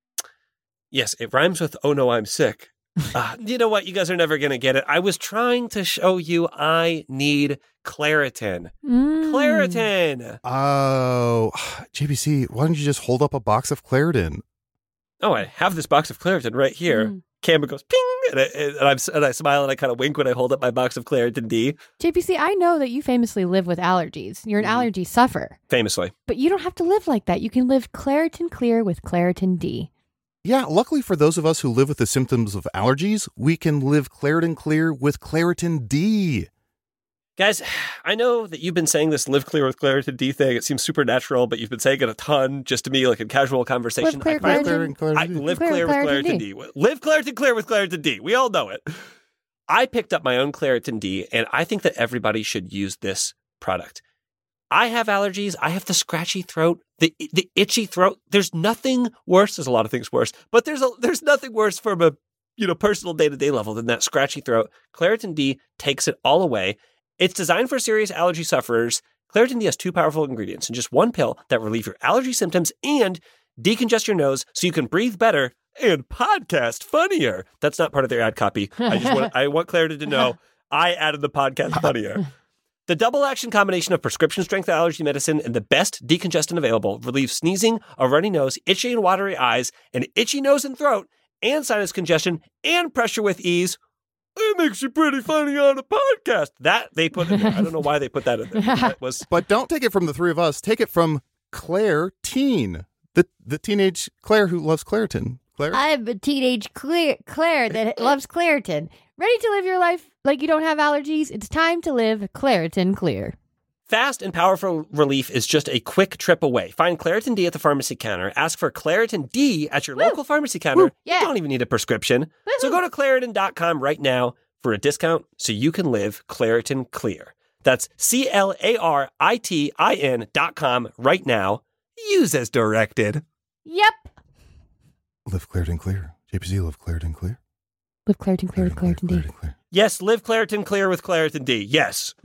Yes, it rhymes with "Oh no, I'm sick." Uh, you know what? You guys are never going to get it. I was trying to show you I need Claritin. Mm. Claritin! Oh, J P C, why don't you just hold up a box of Claritin? Oh, I have this box of Claritin right here. Mm. Camera goes ping, and I, and, I'm, and I smile and I kind of wink when I hold up my box of Claritin D. J P C, I know that you famously live with allergies. You're an Mhm. allergy sufferer. Famously. But you don't have to live like that. You can live Claritin Clear with Claritin D. Yeah, luckily for those of us who live with the symptoms of allergies, we can live Claritin Clear with Claritin D. Guys, I know that you've been saying this live clear with Claritin D thing. It seems supernatural, but you've been saying it a ton just to me, like in casual conversation. Live clear, I find- Claritin. Claritin, I Claritin D. live Clear clear, with with Claritin Claritin D. Live Claritin clear with Claritin D. We all know it. I picked up my own Claritin D, and I think that everybody should use this product. I have allergies. I have the scratchy throat, the the itchy throat. There's nothing worse. There's a lot of things worse, but there's a, there's nothing worse from a you know personal day to day level than that scratchy throat. Claritin D takes it all away. It's designed for serious allergy sufferers. Claritin D has two powerful ingredients in just one pill that relieve your allergy symptoms and decongest your nose so you can breathe better and podcast funnier. That's not part of their ad copy. I just want I want Claritin to know I added the podcast funnier. The double action combination of prescription strength allergy medicine and the best decongestant available relieves sneezing, a runny nose, itchy and watery eyes, an itchy nose and throat, and sinus congestion and pressure with ease. It makes you pretty funny on a podcast. That they put in there. I don't know why they put that in there. That was But don't take it from the three of us. Take it from Claire Teen, the the teenage Claire who loves Claritin. Claire? I'm a teenage Claire, Claire that loves Claritin. Ready to live your life like you don't have allergies? It's time to live Claritin Clear. fast and powerful relief is just a quick trip away. Find Claritin D at the pharmacy counter. Ask for Claritin D at your Woo. local pharmacy counter. Woo. Yeah. You don't even need a prescription. So go to Claritin dot com right now for a discount so you can live Claritin Clear. That's C L A R I T I N dot com right now. Use as directed. Yep. Live Claritin Clear. J P C, live Claritin Clear. Live Claritin Clear with Claritin D. Claritin Clear. Yes, live Claritin Clear with Claritin D. Yes.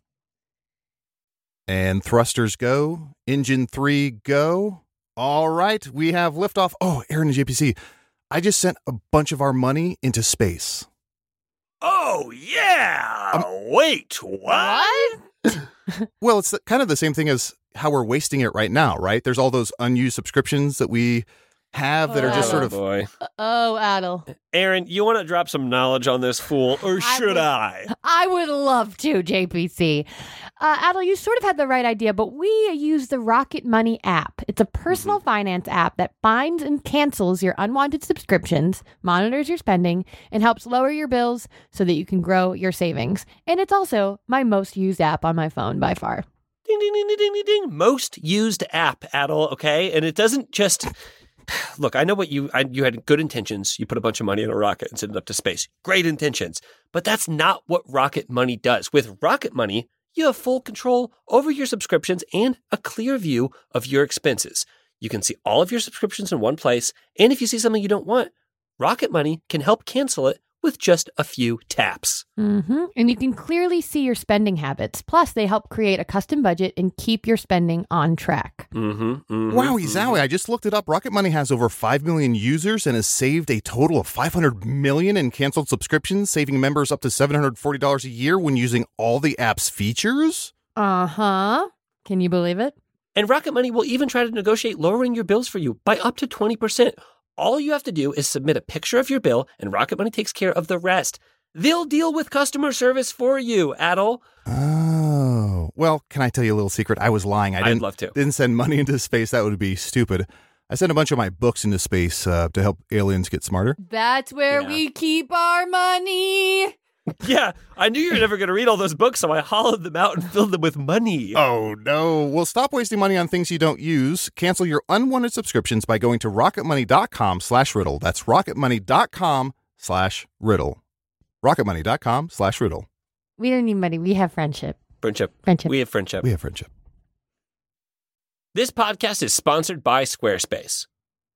And thrusters go. Engine three go. All right, we have liftoff. Oh, Aaron and J P C, I just sent a bunch of our money into space. Oh, Oh, yeah. Um, Wait, what? Well, it's kind of the same thing as how we're wasting it right now, right? There's all those unused subscriptions that we have that are just Oh, sort of. boy. Oh, Adel. Aaron, you want to drop some knowledge on this fool, or should would- I? I would love to, J P C. Uh, Adel, you sort of had the right idea, but we use the Rocket Money app. It's a personal finance app that binds and cancels your unwanted subscriptions, monitors your spending, and helps lower your bills so that you can grow your savings. And it's also my most used app on my phone by far. Ding, ding, ding, ding, ding, ding, ding. Most used app, Adel, okay? And it doesn't just... Look, I know what you I, you had good intentions. You put a bunch of money in a rocket and send it up to space. Great intentions. But that's not what Rocket Money does. With Rocket Money, you have full control over your subscriptions and a clear view of your expenses. You can see all of your subscriptions in one place. And if you see something you don't want, Rocket Money can help cancel it with just a few taps. Mm-hmm. And you can clearly see your spending habits. Plus, they help create a custom budget and keep your spending on track. Mm-hmm, mm-hmm, Wowie mm-hmm. zowie, I just looked it up. Rocket Money has over five million users and has saved a total of five hundred million in canceled subscriptions, saving members up to seven hundred forty dollars a year when using all the app's features. Uh-huh. Can you believe it? And Rocket Money will even try to negotiate lowering your bills for you by up to twenty percent. All you have to do is submit a picture of your bill, and Rocket Money takes care of the rest. They'll deal with customer service for you, Adel. Oh. Well, can I tell you a little secret? I was lying. I I'd didn't, love to. didn't send money into space. That would be stupid. I sent a bunch of my books into space uh, to help aliens get smarter. That's where Yeah. we keep our money. Yeah, I knew you were never going to read all those books, so I hollowed them out and filled them with money. Oh, no. Well, stop wasting money on things you don't use. Cancel your unwanted subscriptions by going to rocketmoney.com slash riddle. That's rocketmoney.com slash riddle. rocketmoney.com slash riddle. We don't need money. We have friendship. Friendship. Friendship. We have friendship. We have friendship. This podcast is sponsored by Squarespace.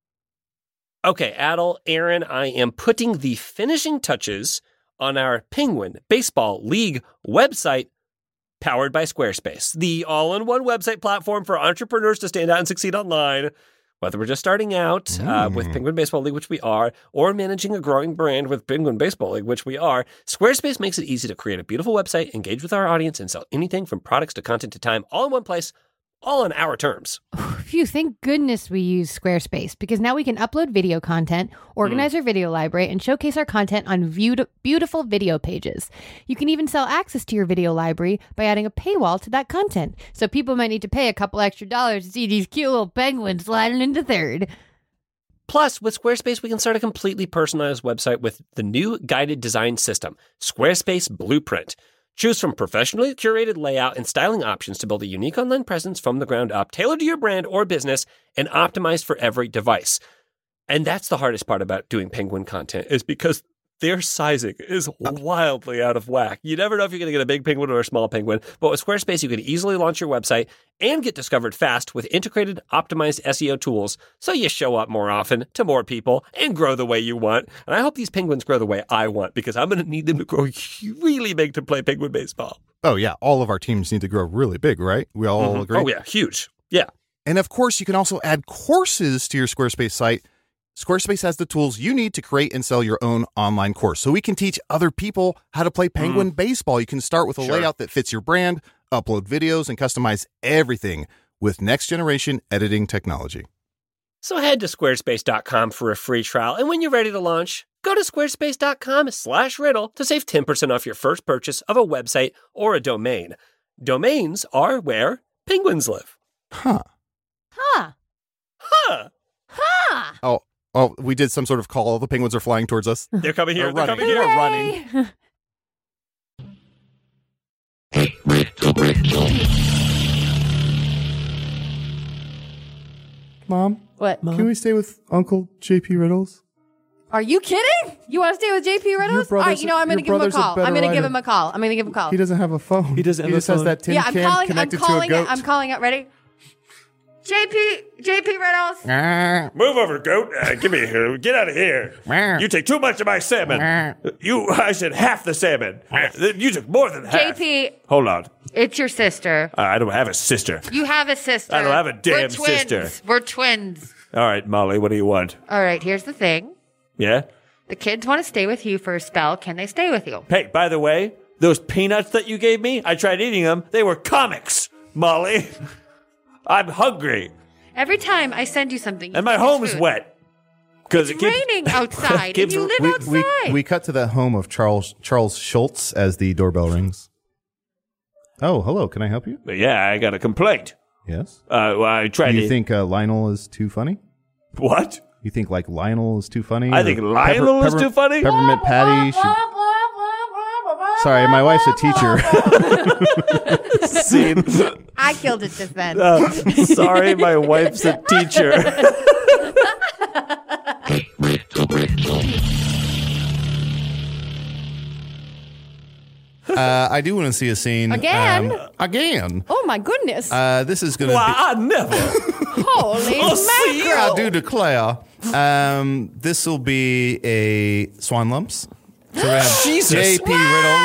Okay, Adel, Aaron, I am putting the finishing touches on our Penguin Baseball League website powered by Squarespace, the all-in-one website platform for entrepreneurs to stand out and succeed online. Whether we're just starting out uh, Mm. with Penguin Baseball League, which we are, or managing a growing brand with Penguin Baseball League, which we are, Squarespace makes it easy to create a beautiful website, engage with our audience, and sell anything from products to content to time all in one place, all on our terms. Phew, thank goodness we use Squarespace because now we can upload video content, organize our video library, and showcase our content on viewed, beautiful video pages. You can even sell access to your video library by adding a paywall to that content. So people might need to pay a couple extra dollars to see these cute little penguins sliding into third. Plus, with Squarespace, we can start a completely personalized website with the new guided design system, Squarespace Blueprint. Choose from professionally curated layout and styling options to build a unique online presence from the ground up, tailored to your brand or business, and optimized for every device. And that's the hardest part about doing Penguin content, is because their sizing is wildly out of whack. You never know if you're going to get a big penguin or a small penguin, but with Squarespace, you can easily launch your website and get discovered fast with integrated, optimized S E O tools, so you show up more often to more people and grow the way you want. And I hope these penguins grow the way I want, because I'm going to need them to grow really big to play penguin baseball. Oh, yeah. All of our teams need to grow really big, right? We all Mhm. agree? Oh, yeah. Huge. Yeah. And of course, you can also add courses to your Squarespace site. Squarespace has the tools you need to create and sell your own online course. So we can teach other people how to play Penguin baseball. You can start with a Sure. layout that fits your brand, upload videos, and customize everything with next generation editing technology. So head to squarespace dot com for a free trial. And when you're ready to launch, go to squarespace dot com slash riddle to save ten percent off your first purchase of a website or a domain. Domains are where penguins live. Huh. Huh. Huh. Huh. Oh, oh, we did some sort of call. The penguins are flying towards us. They're coming here. They're They're running. coming here. They're running. Mom, What? can we stay with Uncle J P Riddles? Are you kidding? You want to stay with J P Riddles? All right, brother's- you know, I'm going to your give him a brother's a call. better I'm going to give writer. him a call. I'm going to give him a call. He doesn't have a phone. He doesn't have He a just has phone. that tin Yeah, I'm can calling. I'm connected calling to a it. goat. I'm calling it. Ready? J P. J P Riddles. Move over, goat. Uh, give me here. Get out of here. You take too much of my salmon. You, I said half the salmon. You took more than half. J P, Hold on. it's your sister. I don't have a sister. You have a sister. I don't have a damn We're twins. sister. We're twins. All right, Molly, what do you want? All right, here's the thing. Yeah? The kids want to stay with you for a spell. Can they stay with you? Hey, by the way, those peanuts that you gave me, I tried eating them. They were comics, Molly. I'm hungry. Every time I send you something, you And my think it's home is food. wet. Because It's raining outside, and you live We, outside. we, we cut to the home of Charles Charles Schultz as the doorbell rings. Oh, hello. Can I help you? Yeah, I got a complaint. Yes. Uh, well, I tried Do you to... think uh, Lionel is too funny? What? You think like Lionel is too funny? I Or think Lionel is too funny? Peppermint Patty. She... Sorry, my wife's a teacher. Scene. I killed it just then. Uh, sorry, my wife's a teacher. Uh, I do want to see a scene. Again? Um, again. Oh my goodness! Uh, this is going to Why, be. I never. Holy Oh, see, mackerel! I do declare. Um, this will be a Swan Lumps. So we have Jesus. J P Riddles.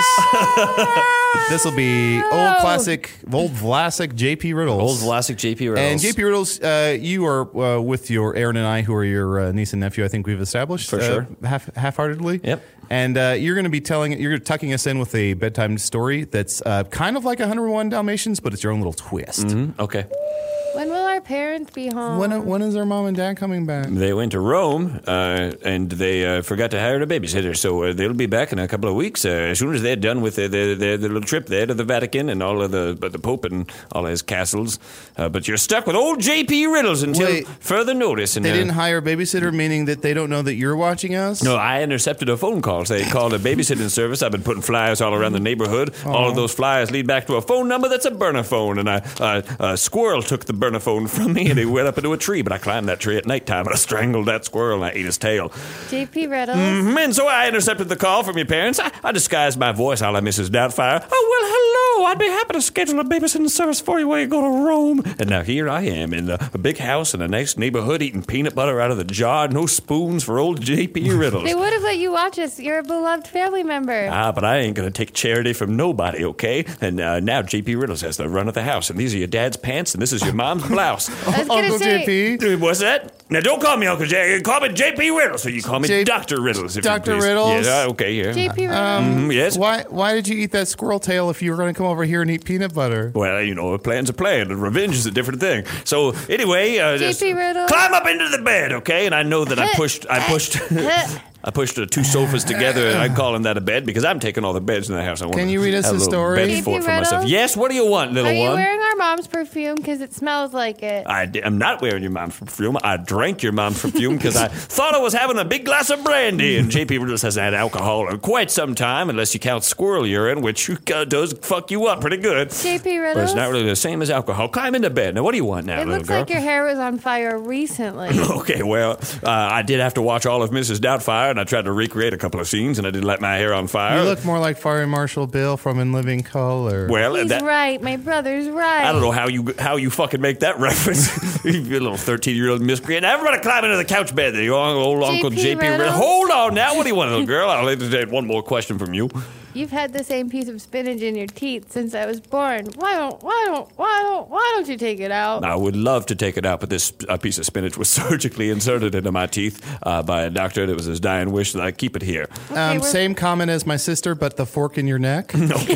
This will be old classic, old Vlasic J P Riddles. Old Vlasic J P Riddles. And J P Riddles, uh, you are uh, with your Aaron and I, who are your uh, niece and nephew. I think we've established For uh, sure. half half-heartedly. Yep. And uh, you're going to be telling, you're tucking us in with a bedtime story that's uh, kind of like one oh one Dalmatians, but it's your own little twist. Mm-hmm. Okay. When will our parents be home? When when is our mom and dad coming back? They went to Rome, uh, and they uh, forgot to hire a babysitter, so uh, they'll be back in a couple of weeks. Uh, as soon as they're done with their, their, their, their little trip there to the Vatican and all of the the Pope and all his castles. Uh, but you're stuck with old J P Riddles until Wait. further notice. And, They uh, didn't hire a babysitter, meaning that they don't know that you're watching us? No, I intercepted a phone call. They called a babysitting service. I've been putting flyers all around the neighborhood. All of those flyers lead back to a phone number that's a burner phone. And I, uh, a squirrel took the burner phone from me, and he went up into a tree. But I climbed that tree at nighttime, and I strangled that squirrel, and I ate his tail. J P Riddles. Mhm, And so I intercepted the call from your parents. I, I disguised my voice a la Missus Doubtfire. Oh, well, hello. I'd be happy to schedule a babysitting service for you while you go to Rome. And now here I am in a, a big house in a nice neighborhood eating peanut butter out of the jar. No spoons for old J P Riddles. They would have let you watch us. You're a beloved family member. Ah, but I ain't gonna take charity from nobody, okay? And uh, now J P Riddles has the run of the house, and these are your dad's pants, and this is your mom's blouse. I was gonna Uncle say, J P? What's that? Now don't call me Uncle J. Call me J P Riddles, so you call me J- Doctor Riddles. If Doctor you please. Riddles? Yeah, okay, yeah. J P Riddles. Mhm, yes. Why Why did you eat that squirrel tail if you were going to come over here and eat peanut butter? Well, you know, a plan's a plan, and revenge is a different thing. So anyway, uh, J P just Riddles. climb up into the bed, okay? And I know that I pushed, I pushed. I pushed uh, two sofas together, and I'm calling that a bed because I'm taking all the beds in the house. I want Can you read us have a little story? bed J P fort for myself. Riddles? Yes. What do you want, little Are you one? wearing our mom's perfume? Because it smells like it. I d- I'm not wearing your mom's perfume. I drank your mom's perfume because I thought I was having a big glass of brandy. And J P Riddles hasn't had alcohol in quite some time, unless you count squirrel urine, which uh, does fuck you up pretty good. J P But Riddles. it's not really the same as alcohol. Climb into bed. Now, what do you want now, It little looks girl? like your hair was on fire recently. Okay, well, uh, I did have to watch all of Missus Doubtfire, and I tried to recreate a couple of scenes, and I did light my hair on fire. You look more like Fire Marshal Bill from In Living Color. well, He's that, right. My brother's right. I don't know how you how you fucking make that reference. You little thirteen-year-old miscreant. Everybody climb into the couch bed there, you old Uncle J P J P Riddles? Hold on now. What do you want, little girl? I'll entertain one more question from you. You've had the same piece of spinach in your teeth since I was born. Why don't why don't why don't why don't you take it out? I would love to take it out, but this uh, piece of spinach was surgically inserted into my teeth uh, by a doctor, and it was his dying wish that I keep it here. Um, we're- same comment as my sister, but the fork in your neck.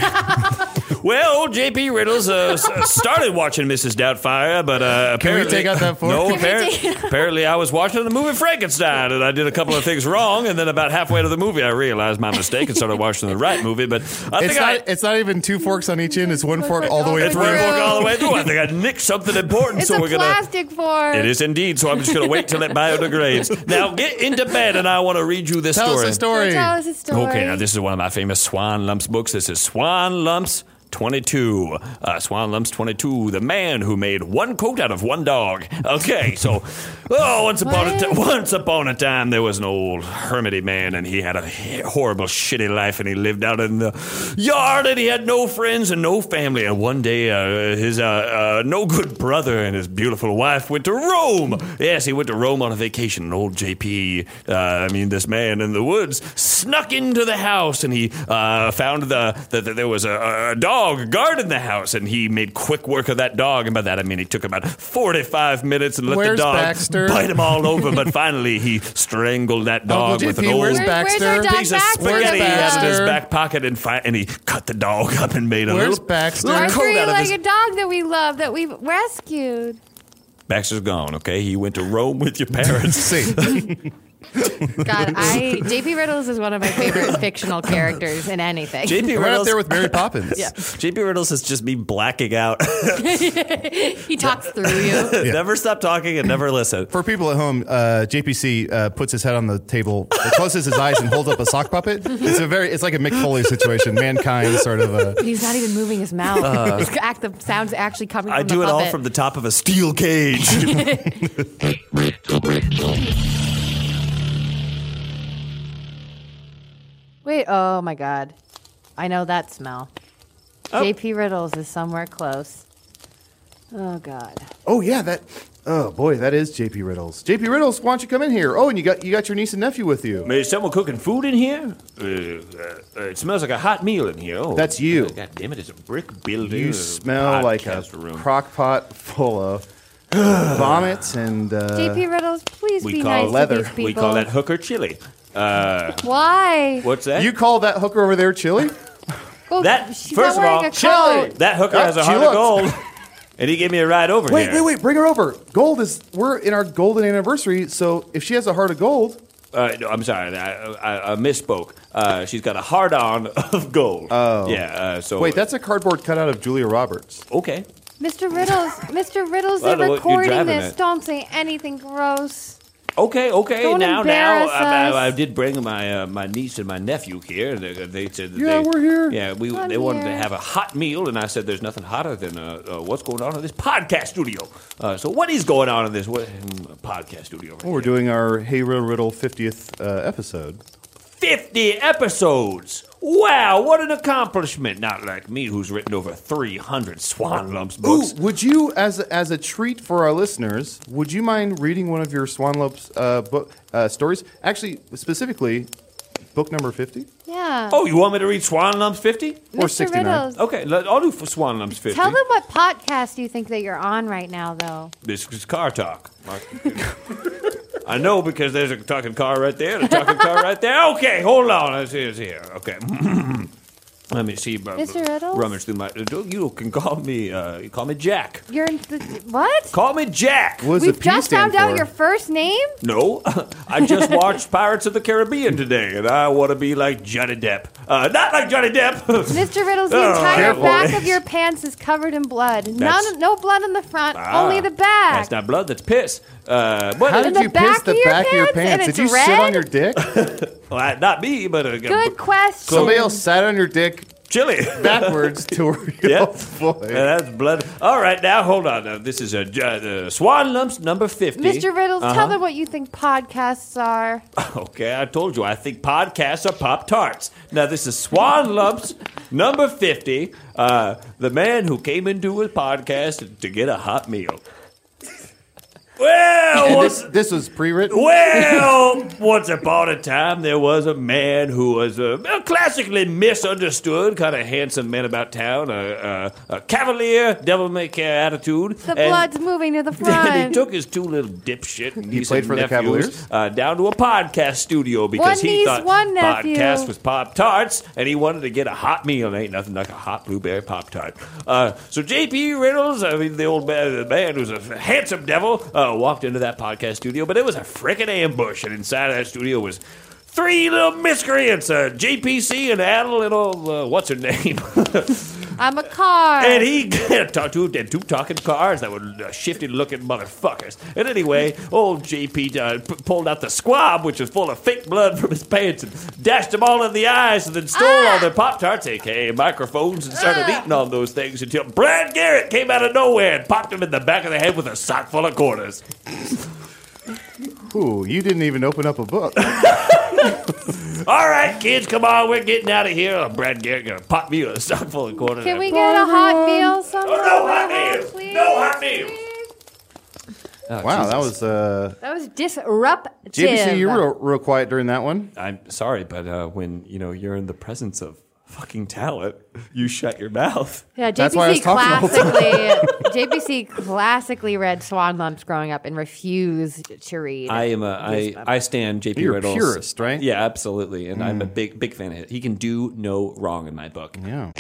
Well, old J P Riddles uh, s- started watching Missus Doubtfire, but uh, Can we apparently take out that fork? No, Can we apparently, take it apparently I was watching the movie Frankenstein, and I did a couple of things wrong, and then about halfway to the movie, I realized my mistake and started watching the right movie. But I It's think not. I. It's not even two forks on each end. It's one fork all the way It's through. one fork all the way through. I think I nicked something important, It's so a we're gonna. plastic fork. It is indeed. So I'm just gonna wait till it biodegrades. Now get into bed, and I want to read you this Tell story. us a story. Tell us a story. Okay, now this is one of my famous Swan Lumps books. This is Swan Lumps twenty-two. Uh, Swan Lumps twenty-two, the man who made one coat out of one dog. Okay, so, oh, once upon a What? t- once upon a time, there was an old hermity man, and he had a horrible, shitty life, and he lived out in the yard, and he had no friends and no family. And one day, uh, his uh, uh, no good brother and his beautiful wife went to Rome. Yes, he went to Rome on a vacation. And old J P, uh, I mean, this man in the woods, snuck into the house, and he uh, found the, that that there was a, a dog dog guarding the house, and he made quick work of that dog. And by that I mean he took about forty-five minutes and let Where's the dog Baxter? bite him all over. But finally, he strangled that dog Uncle with an J P, old where's Where- where's Baxter? our dog piece of Baxter spaghetti that we out of his love? back pocket, and, fi- and he cut the dog up and made a Where's little, Baxter? little Aren't coat you out of like his. a dog that we love, that we've rescued? Baxter's gone. Okay, he went to Rome with your parents. See, God, I J P Riddles is one of my favorite fictional characters in anything. J P right up Riddles. there with Mary Poppins. Yeah. J P Riddles is just me blacking out. He talks through you. Never stop talking and never listen. For people at home, uh, J P C uh, puts his head on the table, closes his eyes, and holds up a sock puppet. It's a very, it's like a Mick Foley situation. Mankind sort of. A, He's not even moving his mouth. His act, the sound's actually coming I from do the it all puppet. from the top of a steel cage. Wait, oh my God. I know that smell. Oh. J P Riddles is somewhere close. Oh God. Oh yeah, that. Oh boy, that is J P Riddles. J P Riddles, why don't you come in here? Oh, and you got you got your niece and nephew with you. Is someone cooking food in here? Uh, uh, it smells like a hot meal in here. Oh, That's you. God damn it, it's a brick building. You a smell like a podcast room. crock pot full of vomit and. Uh, J P Riddles, please We be call nice leather. to these people. We call that hooker chili. Uh, Why? what's that? You call that hooker over there chili? Well, That she's first not of all, wearing a chili. coat. That hooker Oh, has a she heart looks. of gold, and he gave me a ride over Wait, here. wait, wait! Bring her over. Gold is. We're in our golden anniversary, so if she has a heart of gold, Uh, no, I'm sorry, I, I, I misspoke. Uh, she's got a heart on of gold. Oh. yeah. Uh, so wait, that's a cardboard cutout of Julia Roberts. okay. Mister Riddles, Mister Riddles, Well, I they're know what you're recording driving this. at. Don't say anything gross. Okay, okay. Don't now, now, embarrass I, us. I, I did bring my uh, my niece and my nephew here. They, they said that Yeah, they, we're here. Yeah, we I'm they wanted to here. have a hot meal, and I said there's nothing hotter than uh, uh, what's going on in this podcast studio. Uh, so what is going on in this what, in podcast studio? Right Well, we're here? doing our Hey Riddle Riddle fiftieth uh, episode. fifty episodes. Wow, what an accomplishment! Not like me, who's written over three hundred Swan Lumps Ooh, books. would you, as a, as a treat for our listeners, would you mind reading one of your Swan Lumps uh, book uh, stories? Actually, specifically, book number fifty Yeah. Oh, you want me to read Swan Lumps fifty? or Mister sixty-nine? Riddles, Okay, let, I'll do for Swan Lumps fifty. tell them what podcast you think that you're on right now, though. This is car talk. I know because there's a talking car right there, and a talking car right there. Okay, hold on. Let's see. It's here. Okay. Let me see. uh, Mister Riddles? Rummage through my. You can call me. Uh, you call me Jack. You're in the, what? Call me Jack. What does We've the P just stand found out for? your first name? No, I just watched Pirates of the Caribbean today, and I want to be like Johnny Depp. Uh, not like Johnny Depp. Mister Riddles, the Oh, entire careful. back of your pants is covered in blood. That's- None, no blood in the front, Ah, only the back. That's not blood. That's piss. Uh, but How In did the you back piss the of your back of your pants, and pants? Did it's you sit on red? your dick? well, not me, but uh, Good question. Somebody else sat on your dick chili. backwards to where you Yep. boy. Yeah, that's blood. All right, now hold on. Now, this is a uh, uh, Swan Lumps number fifty. Mister Riddles, Uh-huh. tell them what you think podcasts are. Okay, I told you. I think podcasts are Pop Tarts. Now, this is Swan Lumps number fifty. Uh, the man who came into his podcast to get a hot meal. Well, And once, this, this was pre-written. well, once upon a time, there was a man who was uh, classically misunderstood, kind of handsome man about town, a, a, a cavalier, devil-may-care attitude. The and- blood's moving to the And front. he took his two little dipshit nieces played for and the nephews, Cavaliers? uh, down to a podcast studio because One he niece, thought one nephew. podcast was Pop Tarts, and he wanted to get a hot meal. Ain't nothing like a hot blueberry Pop Tart. Uh, so J P Riddles, I mean the old man, the man who's a handsome devil, uh, walked into that podcast studio, but it was a frickin' ambush, and inside of that studio was three little miscreants, uh, J P C and Adel and all, uh, what's her name? I'm a car. And he talked to and two talking cars that were uh, shifty-looking motherfuckers. And anyway, old J P uh, p- pulled out the squab, which was full of fake blood from his pants, and dashed them all in the eyes, and then stole Ah! all their Pop-Tarts, aka microphones, and started eating all those things until Brad Garrett came out of nowhere and popped him in the back of the head with a sock full of quarters. Ooh, you didn't even open up a book. All right, kids, come on, we're getting out of here. Oh, Brad Garrett gonna pop me with a sock full of quarters. Can we get a hot meal somewhere? Oh, no hot meal. Please? No hot meal. Please? Wow, that was uh, That was disruptive. J B C. You were real, real quiet during that one. I'm sorry, but uh, when you know you're in the presence of fucking talent, you shut your mouth. Yeah, That's why I J P C was talking the whole classically J P C classically read Swan Lumps growing up and refused to read. I am a I I stand J P You're a Riddles. purist, right? Yeah, absolutely, and I'm a big big fan of it. He can do no wrong in my book. Yeah.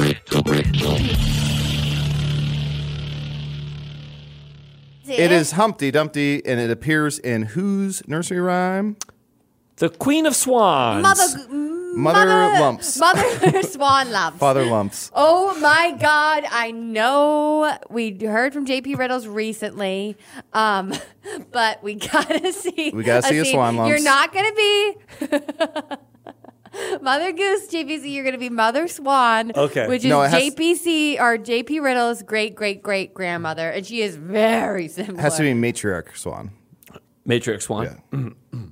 It is Humpty Dumpty, and it appears in whose nursery rhyme? The Queen of Swans. Mother, Mother, Mother Lumps. Mother Swan Lumps. Father Lumps. Oh my God! I know we heard from J P Riddles recently, um, but we gotta see. We gotta see a scene. Swan Lumps. You're not gonna be Mother Goose, J P C. You're gonna be Mother Swan. Okay. Which is No, it has- J P C or J P Riddles' great great great grandmother, and she is very similar. Has to be matriarch Swan. Matrix Swan. Yeah.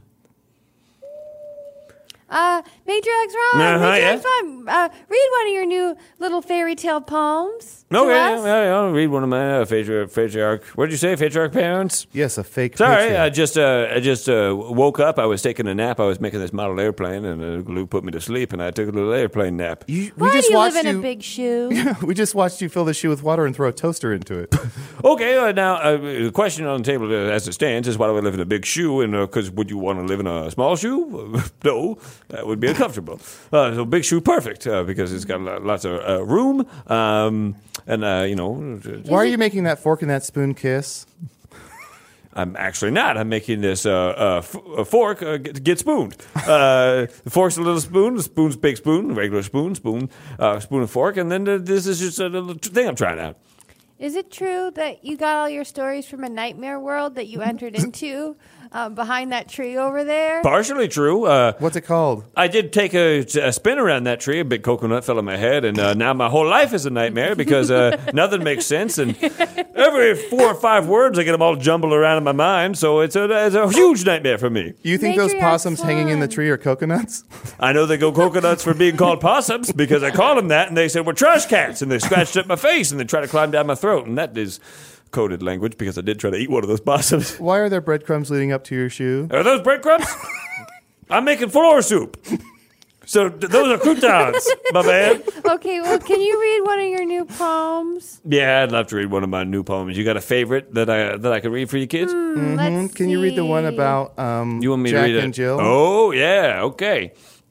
Uh, Matrix Ron, Uh-huh, Matrix yeah. Ron, uh, read one of your new little fairy tale poems to Okay, us. yeah, yeah, I'll read one of my uh, patriarch, patriarch. What did you say, patriarch parents? Yes, a fake Sorry, patriarch. I just uh, I just uh, woke up. I was taking a nap. I was making this model airplane, and uh, Lou put me to sleep, and I took a little airplane nap. You- Why we just do you watched live in you. a big shoe? we just watched you fill the shoe with water and throw a toaster into it. Okay, uh, now uh, the question on the table uh, as it stands is why do I live in a big shoe? And because would you want to live in a small shoe? No, that would be uncomfortable. Uh, so big shoe, perfect uh, because it's got lo- lots of uh, room, um, and uh, you know. Why are you making that fork and that spoon kiss? I'm actually not. I'm making this uh, uh, f- a fork uh, get, get spooned. Uh, the fork's a little spoon, the spoon's big spoon, regular spoon, spoon, uh, spoon and fork, and then uh, this is just a little t- thing I'm trying out. Is it true that you got all your stories from a nightmare world that you entered into uh, behind that tree over there? Partially true. Uh, What's it called? I did take a, a spin around that tree. A big coconut fell on my head, and uh, now my whole life is a nightmare because uh, nothing makes sense. And every four or five words, I get them all jumbled around in my mind. So it's a, it's a huge nightmare for me. You think those Matriarch possums hanging in the Swan. tree are coconuts? I know they go coconuts for being called possums because I called them that, and they said we're trash cats, and they scratched at my face, and they tried to climb down my throat, and that is coded language because I did try to eat one of those possums. Why are there breadcrumbs leading up to your shoe? Are those breadcrumbs? I'm making floor soup. So th- those are croutons, my man. Okay, well, can you read one of your new poems? Yeah, I'd love to read one of my new poems. You got a favorite that I that I can read for you kids? Hmm, Let's Hmm, Can you read the one see. about um, You want me Jack to read it? and Jill? Oh, yeah, okay.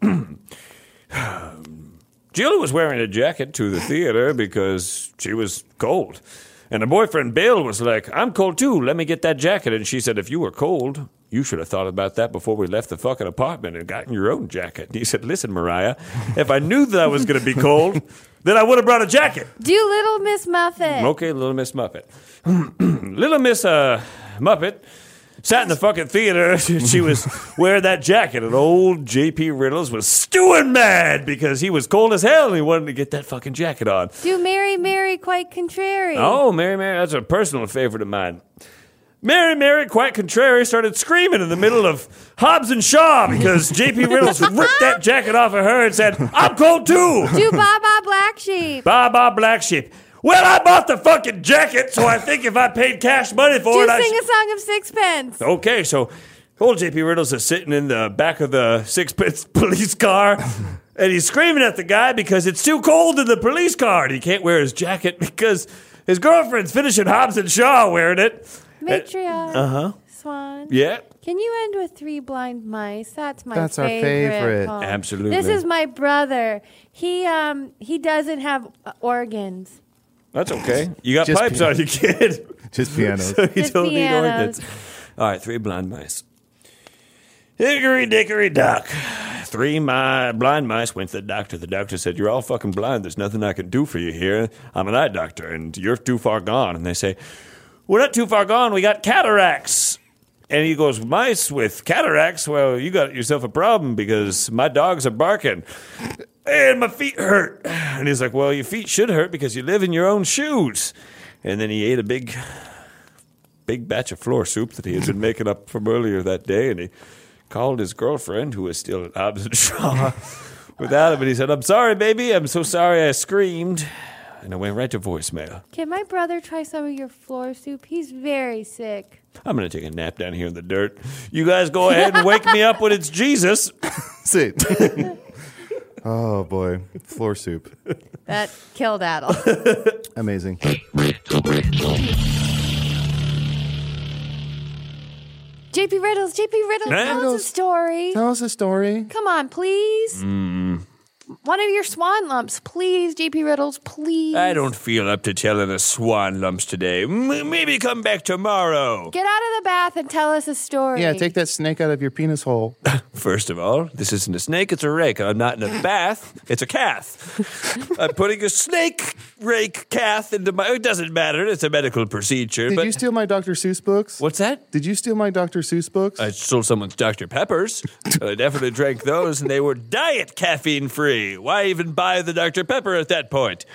Jill was wearing a jacket to the theater because she was cold. And her boyfriend Bill was like, I'm cold too, let me get that jacket. And she said, if you were cold, you should have thought about that before we left the fucking apartment and gotten your own jacket. And he said, listen, Mariah, if I knew that I was going to be cold, then I would have brought a jacket. Do Little Miss Muffet. Okay, Little Miss Muppet. Little Miss uh, Muppet sat in the fucking theater. She was wearing that jacket, and old J P Riddles was stewing mad because he was cold as hell and he wanted to get that fucking jacket on. Do Mary Mary Quite Contrary. Oh, Mary Mary, that's a personal favorite of mine. Mary Mary, quite contrary, started screaming in the middle of Hobbs and Shaw because J P Riddles ripped that jacket off of her and said, I'm cold too. Do Baba Black Sheep. Bye bye, Black Sheep. Well, I bought the fucking jacket, so I think if I paid cash money for Do it, I Sing sh- a Song of Sixpence. Okay, so old J P Riddles is sitting in the back of the sixpence police car, and he's screaming at the guy because it's too cold in the police car, and he can't wear his jacket because his girlfriend's finishing Hobbs and Shaw wearing it. Matriarch. Uh-huh. Swan. Yeah, Can you end with Three Blind Mice? That's my That's our favorite. favorite. poem. absolutely. This is my brother. He um he doesn't have uh, organs. That's okay. You got Just pipes piano. on you, kid. Just pianos. You Just don't need pianos. organs. All right, three blind mice. Hickory dickory dock. Three my blind mice went to the doctor. The doctor said, you're all fucking blind. There's nothing I can do for you here. I'm an eye doctor, and you're too far gone. And they say, we're not too far gone. We got cataracts. And he goes, mice with cataracts? Well, you got yourself a problem because my dogs are barking. And my feet hurt. And he's like, well, your feet should hurt because you live in your own shoes. And then he ate a big, big batch of floor soup that he had been making up from earlier that day. And he called his girlfriend, who was still at Hobbs and Shaw, without him. And he said, I'm sorry, baby. I'm so sorry I screamed. And I went right to voicemail. Can my brother try some of your floor soup? He's very sick. I'm going to take a nap down here in the dirt. You guys go ahead and wake me up when it's Jesus. See. Oh, boy. Floor soup. That killed Adel. Amazing. J P Riddles, J P Riddles, tell us a story. Tell us a story. Come on, please. Mm. One of your swan lumps, please, J P Riddles, please. I don't feel up to telling the swan lumps today. M- maybe come back tomorrow. Get out of the bath and tell us a story. Yeah, take that snake out of your penis hole. First of all, this isn't a snake, it's a rake. I'm not in a bath, it's a cath. I'm putting a snake rake cath into my... It doesn't matter, it's a medical procedure. Did but you steal my Doctor Seuss books? What's that? Did you steal my Doctor Seuss books? I stole someone's Doctor Peppers. I definitely drank those, and they were diet caffeine-free. Why even buy the Doctor Pepper at that point?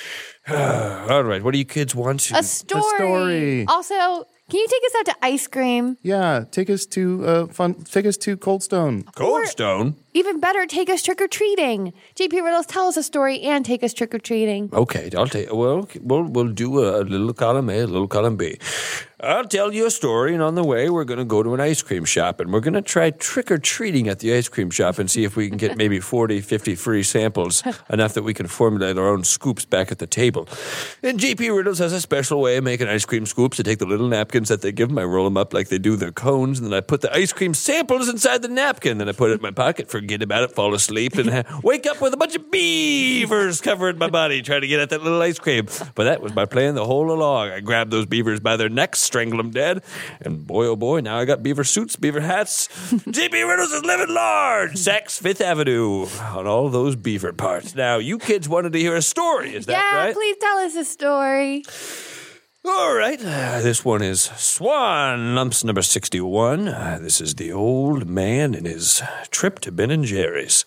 All right, what do you kids want? A story. A story. Also, can you take us out to ice cream? Yeah, take us to uh, fun. Take us to Cold Stone. Cold Stone? Even better, take us trick-or-treating. J P Riddles, tell us a story and take us trick-or-treating. Okay, I'll take. Well, we'll we'll do a, a little column A, a little column B. I'll tell you a story, and on the way, we're going to go to an ice cream shop, and we're going to try trick-or-treating at the ice cream shop and see if we can get maybe forty, fifty free samples, enough that we can formulate our own scoops back at the table. And J P Riddles has a special way of making ice cream scoops. I take the little napkins that they give them, I roll them up like they do their cones, and then I put the ice cream samples inside the napkin. Then I put it in my pocket, forget about it, fall asleep, and ha- wake up with a bunch of beavers covering my body trying to get at that little ice cream. But that was my plan the whole along. I grabbed those beavers by their necks, strangle them dead, and boy, oh boy, now I got beaver suits, beaver hats. J P Riddles is living large. Saks Fifth Avenue on all those beaver parts. Now, you kids wanted to hear a story, is that yeah, right? please tell us a story. All right, uh, this one is Swan Lumps number sixty-one. Uh, this is the old man and his trip to Ben and Jerry's.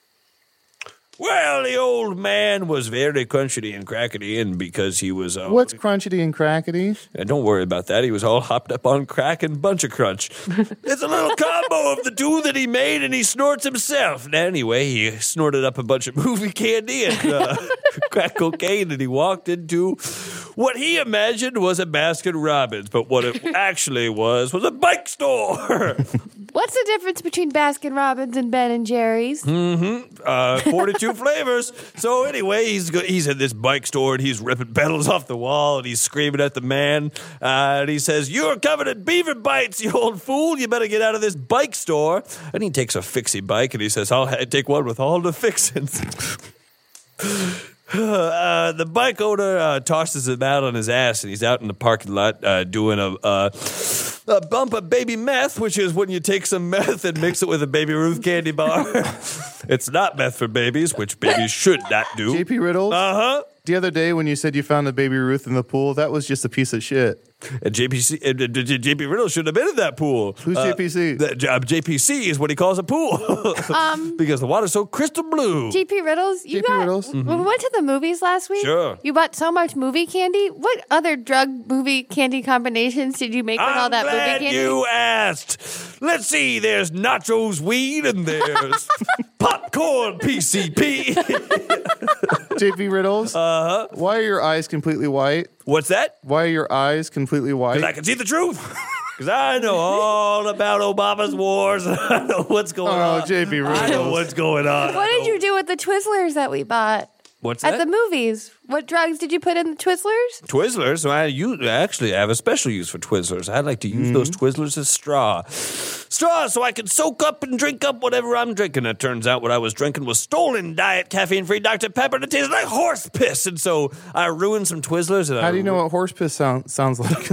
Well, the old man was very crunchety and crackety, and because he was... Uh, What's crunchety and crackety? Uh, don't worry about that. He was all hopped up on crack and bunch of crunch. It's a little combo of the two that he made, and he snorts himself. Anyway, he snorted up a bunch of movie candy and uh, crack cocaine, and he walked into what he imagined was a Baskin Robbins, but what it actually was was a bike store. What's the difference between Baskin Robbins and Ben and Jerry's? Mm-hmm. Uh, forty-two flavors. So anyway, he's go- he's at this bike store and he's ripping pedals off the wall and he's screaming at the man. Uh, and he says, "You're covered in beaver bites, you old fool. You better get out of this bike store." And he takes a fixie bike and he says, "I'll ha- take one with all the fixins." Uh, the bike owner uh, tosses him out on his ass, and he's out in the parking lot uh, doing a, uh, a bump of baby meth, which is when you take some meth and mix it with a Baby Ruth candy bar. It's not meth for babies, which babies should not do. J P Riddles? Uh-huh. The other day when you said you found a Baby Ruth in the pool, that was just a piece of shit. And J P C, uh, J P Riddle should have been in that pool. Who's uh, J P C? The, uh, J P C is what he calls a pool. Um, because the water's so crystal blue. J P Riddles, you J P got, Riddles? when we went to the movies last week, Sure. you bought so much movie candy. What other drug movie candy combinations did you make with I'm all that glad movie candy? you asked. Let's see. There's nachos weed and there's popcorn P C P. J P Riddles? Uh-huh. Why are your eyes completely white? What's that? Why are your eyes completely white? Because I can see the truth. Because I know all about Obama's wars. I know what's going Oh, on. J P Riddles. I know what's going on. What did you do with the Twizzlers that we bought What's at that? the movies? What drugs did you put in the Twizzlers? Twizzlers. So I use, actually I have a special use for Twizzlers. I like to use those Twizzlers as straw. Straw so I can soak up and drink up whatever I'm drinking. It turns out what I was drinking was stolen diet caffeine-free Doctor Pepper and it tasted like horse piss. And so I ruined some Twizzlers. And How I do you know what horse piss sound, sounds like?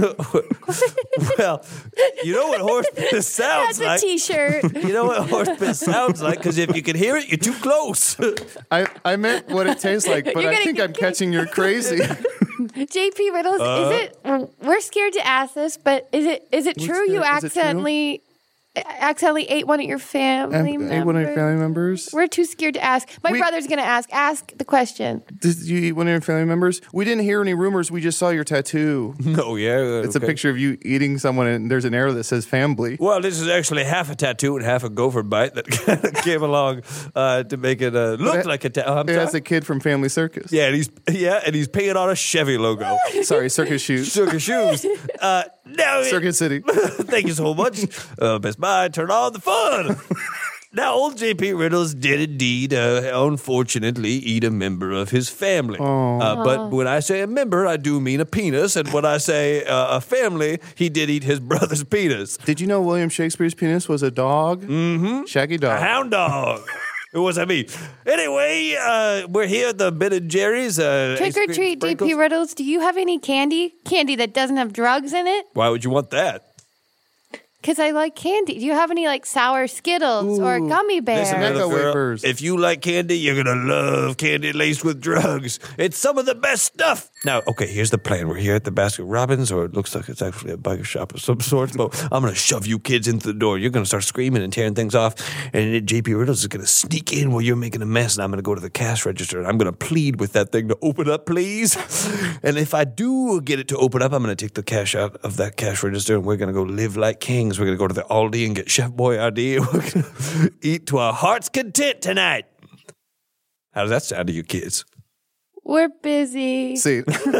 Well, you know what horse piss sounds That's a like. T-shirt. You know what horse piss sounds like? Because if you can hear it, you're too close. I, I meant what it tastes like, but You're I gonna think get- I'm catching you're crazy. J P Riddles, Uh-huh. is it? We're scared to ask this, but is it? Is it What's true the- you is it true? accidentally accidentally ate one of your family Am- members? ate one of your family members? We're too scared to ask. My We- brother's gonna ask. Ask the question. Did you eat one of your family members? We didn't hear any rumors. We just saw your tattoo. No, yeah. It's a picture of you eating someone, and there's an arrow that says family. Well, this is actually half a tattoo and half a gopher bite that kind of came along uh, to make it uh, look it- like a tattoo. I'm It has sorry. a kid from Family Circus. Yeah, and he's yeah, and he's painted on a Chevy logo. Sorry, Circus Shoes. Sugar shoes. Uh, now, Circuit City. thank you so much, uh, Best Buy. Turn on the fun. Now, old J P Riddles did indeed, uh, unfortunately, eat a member of his family. Uh, but when I say a member, I do mean a penis. And when I say uh, a family, he did eat his brother's penis. Did you know William Shakespeare's penis was a dog? Mm-hmm. Shaggy A dog. hound dog. It was I mean. Anyway, uh, we're here at the Ben and Jerry's. Uh, Trick ice or cream treat, J P sprinkles. Riddles. Do you have any candy? Candy that doesn't have drugs in it? Why would you want that? Because I like candy. Do you have any like sour Skittles or gummy bears? Listen, Necco little girl, wafers. if you like candy, you're going to love candy laced with drugs. It's some of the best stuff. Now, okay, here's the plan. We're here at the Baskin Robbins, or it looks like it's actually a biker shop of some sort. But I'm going to shove you kids into the door. You're going to start screaming and tearing things off. And J P Riddles is going to sneak in while you're making a mess. And I'm going to go to the cash register. And I'm going to plead with that thing to open up, please. And if I do get it to open up, I'm going to take the cash out of that cash register. And we're going to go live like kings. We're going to go to the Aldi and get Chef Boyardee. We're going to eat to our heart's content tonight. How does that sound to you kids? We're busy. See,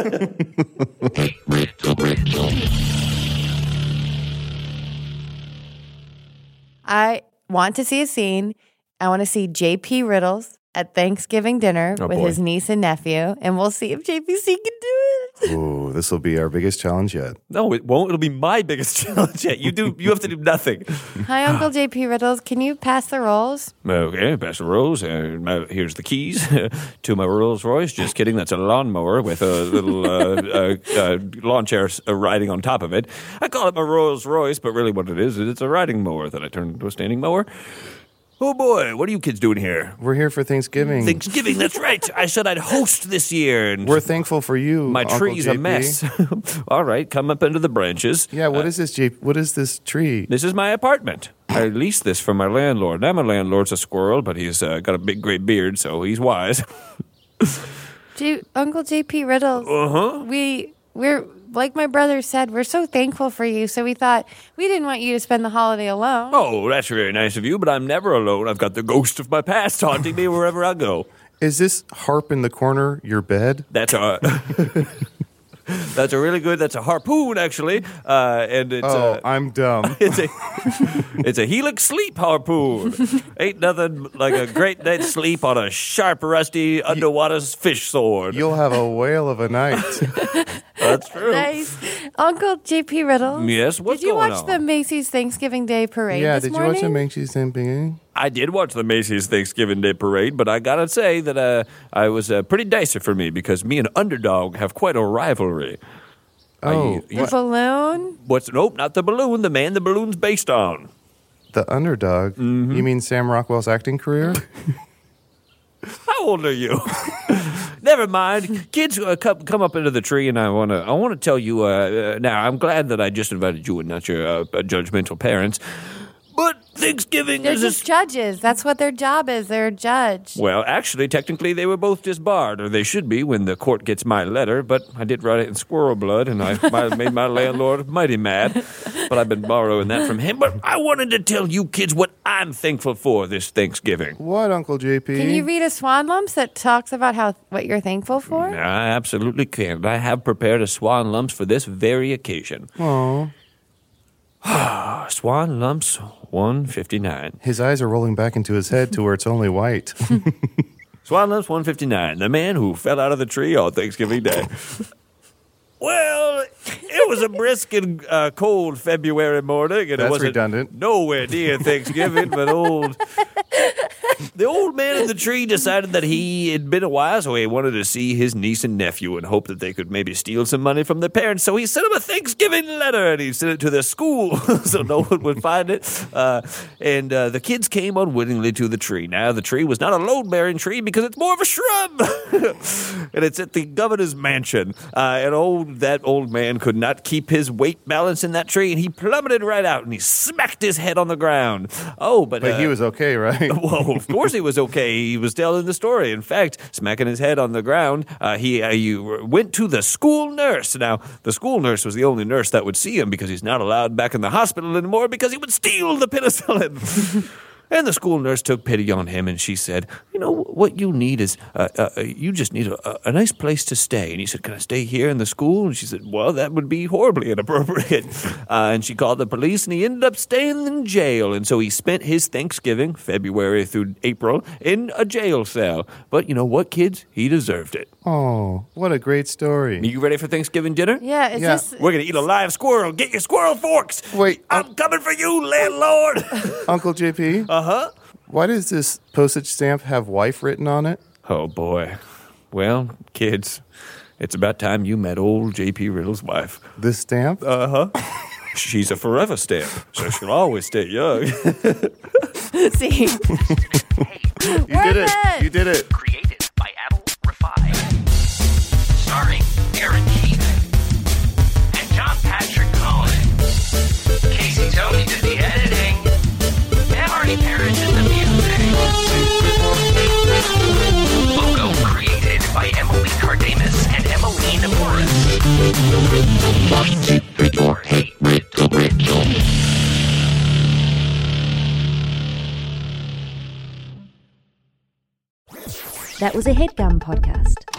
I want to see a scene. I want to see J P Riddles at Thanksgiving dinner Oh, with boy. his niece and nephew, and we'll see if J P C can do it. ooh, this will be our biggest challenge yet. No, it won't. It'll be my biggest challenge yet. You do. You have to do nothing. Hi, Uncle J P Riddles. Can you pass the rolls? Okay, Pastor Rose. Uh, my, here's the keys to my Rolls Royce. Just kidding. That's a lawnmower with a little uh, uh, uh, lawn chair uh, riding on top of it. I call it my Rolls Royce, but really what it is is it's a riding mower that I turned into a standing mower. Oh boy, what are you kids doing here? We're here for Thanksgiving. Thanksgiving. That's right. I said I'd host this year, and We're thankful for you. my Uncle tree's J a P. mess. All right, come up into the branches. Yeah, what is this, J P? What is this tree? This is my apartment. I leased this from my landlord. Now my landlord's a squirrel, but he's uh, got a big, great beard, so he's wise. J- Uncle J P Riddles. Uh huh. We we're like my brother said, we're so thankful for you. So we thought we didn't want you to spend the holiday alone. Oh, that's very nice of you, but I'm never alone. I've got the ghost of my past haunting me wherever I go. Is this harp in the corner your bed? That's a that's a really good. That's a harpoon, actually, uh, and it's Oh, uh, I'm dumb. it's a it's a Helix sleep harpoon. Ain't nothing like a great night's sleep on a sharp, rusty underwater fish sword. You'll have a whale of a night. That's true. Nice. Uncle J P Riddles. Yes, what's Did you going watch on? the Macy's Thanksgiving Day parade yeah, this did you morning? watch the Macy's Thanksgiving? I did watch the Macy's Thanksgiving Day Parade, but I gotta say that uh, I was uh, pretty dicey for me because me and Underdog have quite a rivalry. Oh, I- The what? balloon? What's nope, not the balloon. The man the balloon's based on. The underdog? Mm-hmm. You mean Sam Rockwell's acting career? How old are you? Never mind, kids. Uh, come, come up into the tree, and I want to. I want to tell you. Uh, uh, now, I'm glad that I just invited you and not your uh, judgmental parents. But Thanksgiving They're is a just judges. That's what their job is. They're a judge. Well, actually, technically, they were both disbarred, or they should be when the court gets my letter. But I did write it in squirrel blood, and I my, made my landlord mighty mad. But I've been borrowing that from him. But I wanted to tell you kids what I'm thankful for this Thanksgiving. What, Uncle J P? Can you read a Swan Lumps that talks about how what you're thankful for? I absolutely can. I have prepared a Swan Lumps for this very occasion. Aw. Swan Lumps one fifty-nine. His eyes are rolling back into his head to where it's only white. Swan Lumps one fifty-nine, the man who fell out of the tree on Thanksgiving Day. Well, it was a brisk and uh, cold February morning, and That's it wasn't redundant. nowhere near Thanksgiving, but old the old man in the tree decided that he had been a while, so he wanted to see his niece and nephew and hope that they could maybe steal some money from their parents. So he sent them a Thanksgiving letter, and he sent it to their school so no one would find it. Uh, and uh, the kids came unwittingly to the tree. Now, the tree was not a load-bearing tree because it's more of a shrub, and it's at the governor's mansion. Uh, and old that old man could not keep his weight balance in that tree, and he plummeted right out, and he smacked his head on the ground. Oh, but, But uh, he was okay, right? well, of course he was okay. He was telling the story. In fact, smacking his head on the ground, uh, he, uh, he went to the school nurse. Now, the school nurse was the only nurse that would see him because he's not allowed back in the hospital anymore because he would steal the penicillin. And the school nurse took pity on him, and she said, you know, what you need is, uh, uh, you just need a, a nice place to stay. And he said, can I stay here in the school? And she said, well, that would be horribly inappropriate. Uh, and she called the police, and he ended up staying in jail. And so he spent his Thanksgiving, February through April, in a jail cell. But you know what, kids? He deserved it. Oh, what a great story. You ready for Thanksgiving dinner? Yeah, is Yeah. this... We're going to eat a live squirrel. Get your squirrel forks. Wait, I'm coming for you, landlord. Uncle J P? Uh-huh. Why does this postage stamp have wife written on it? Oh, boy. Well, kids, it's about time you met old J P Riddle's wife. This stamp? Uh-huh. She's a forever stamp, so she'll always stay young. See? You did it. it. You did it. Created by Adel Rafai. Starring Aaron Keith and John Patrick Cohen. Casey Tony did the editing. And Marty Parrish did the music. Logo created by Emily Cardamus and Emmeline Morris. Or Hey Riddle Riddle. That was a HeadGum podcast.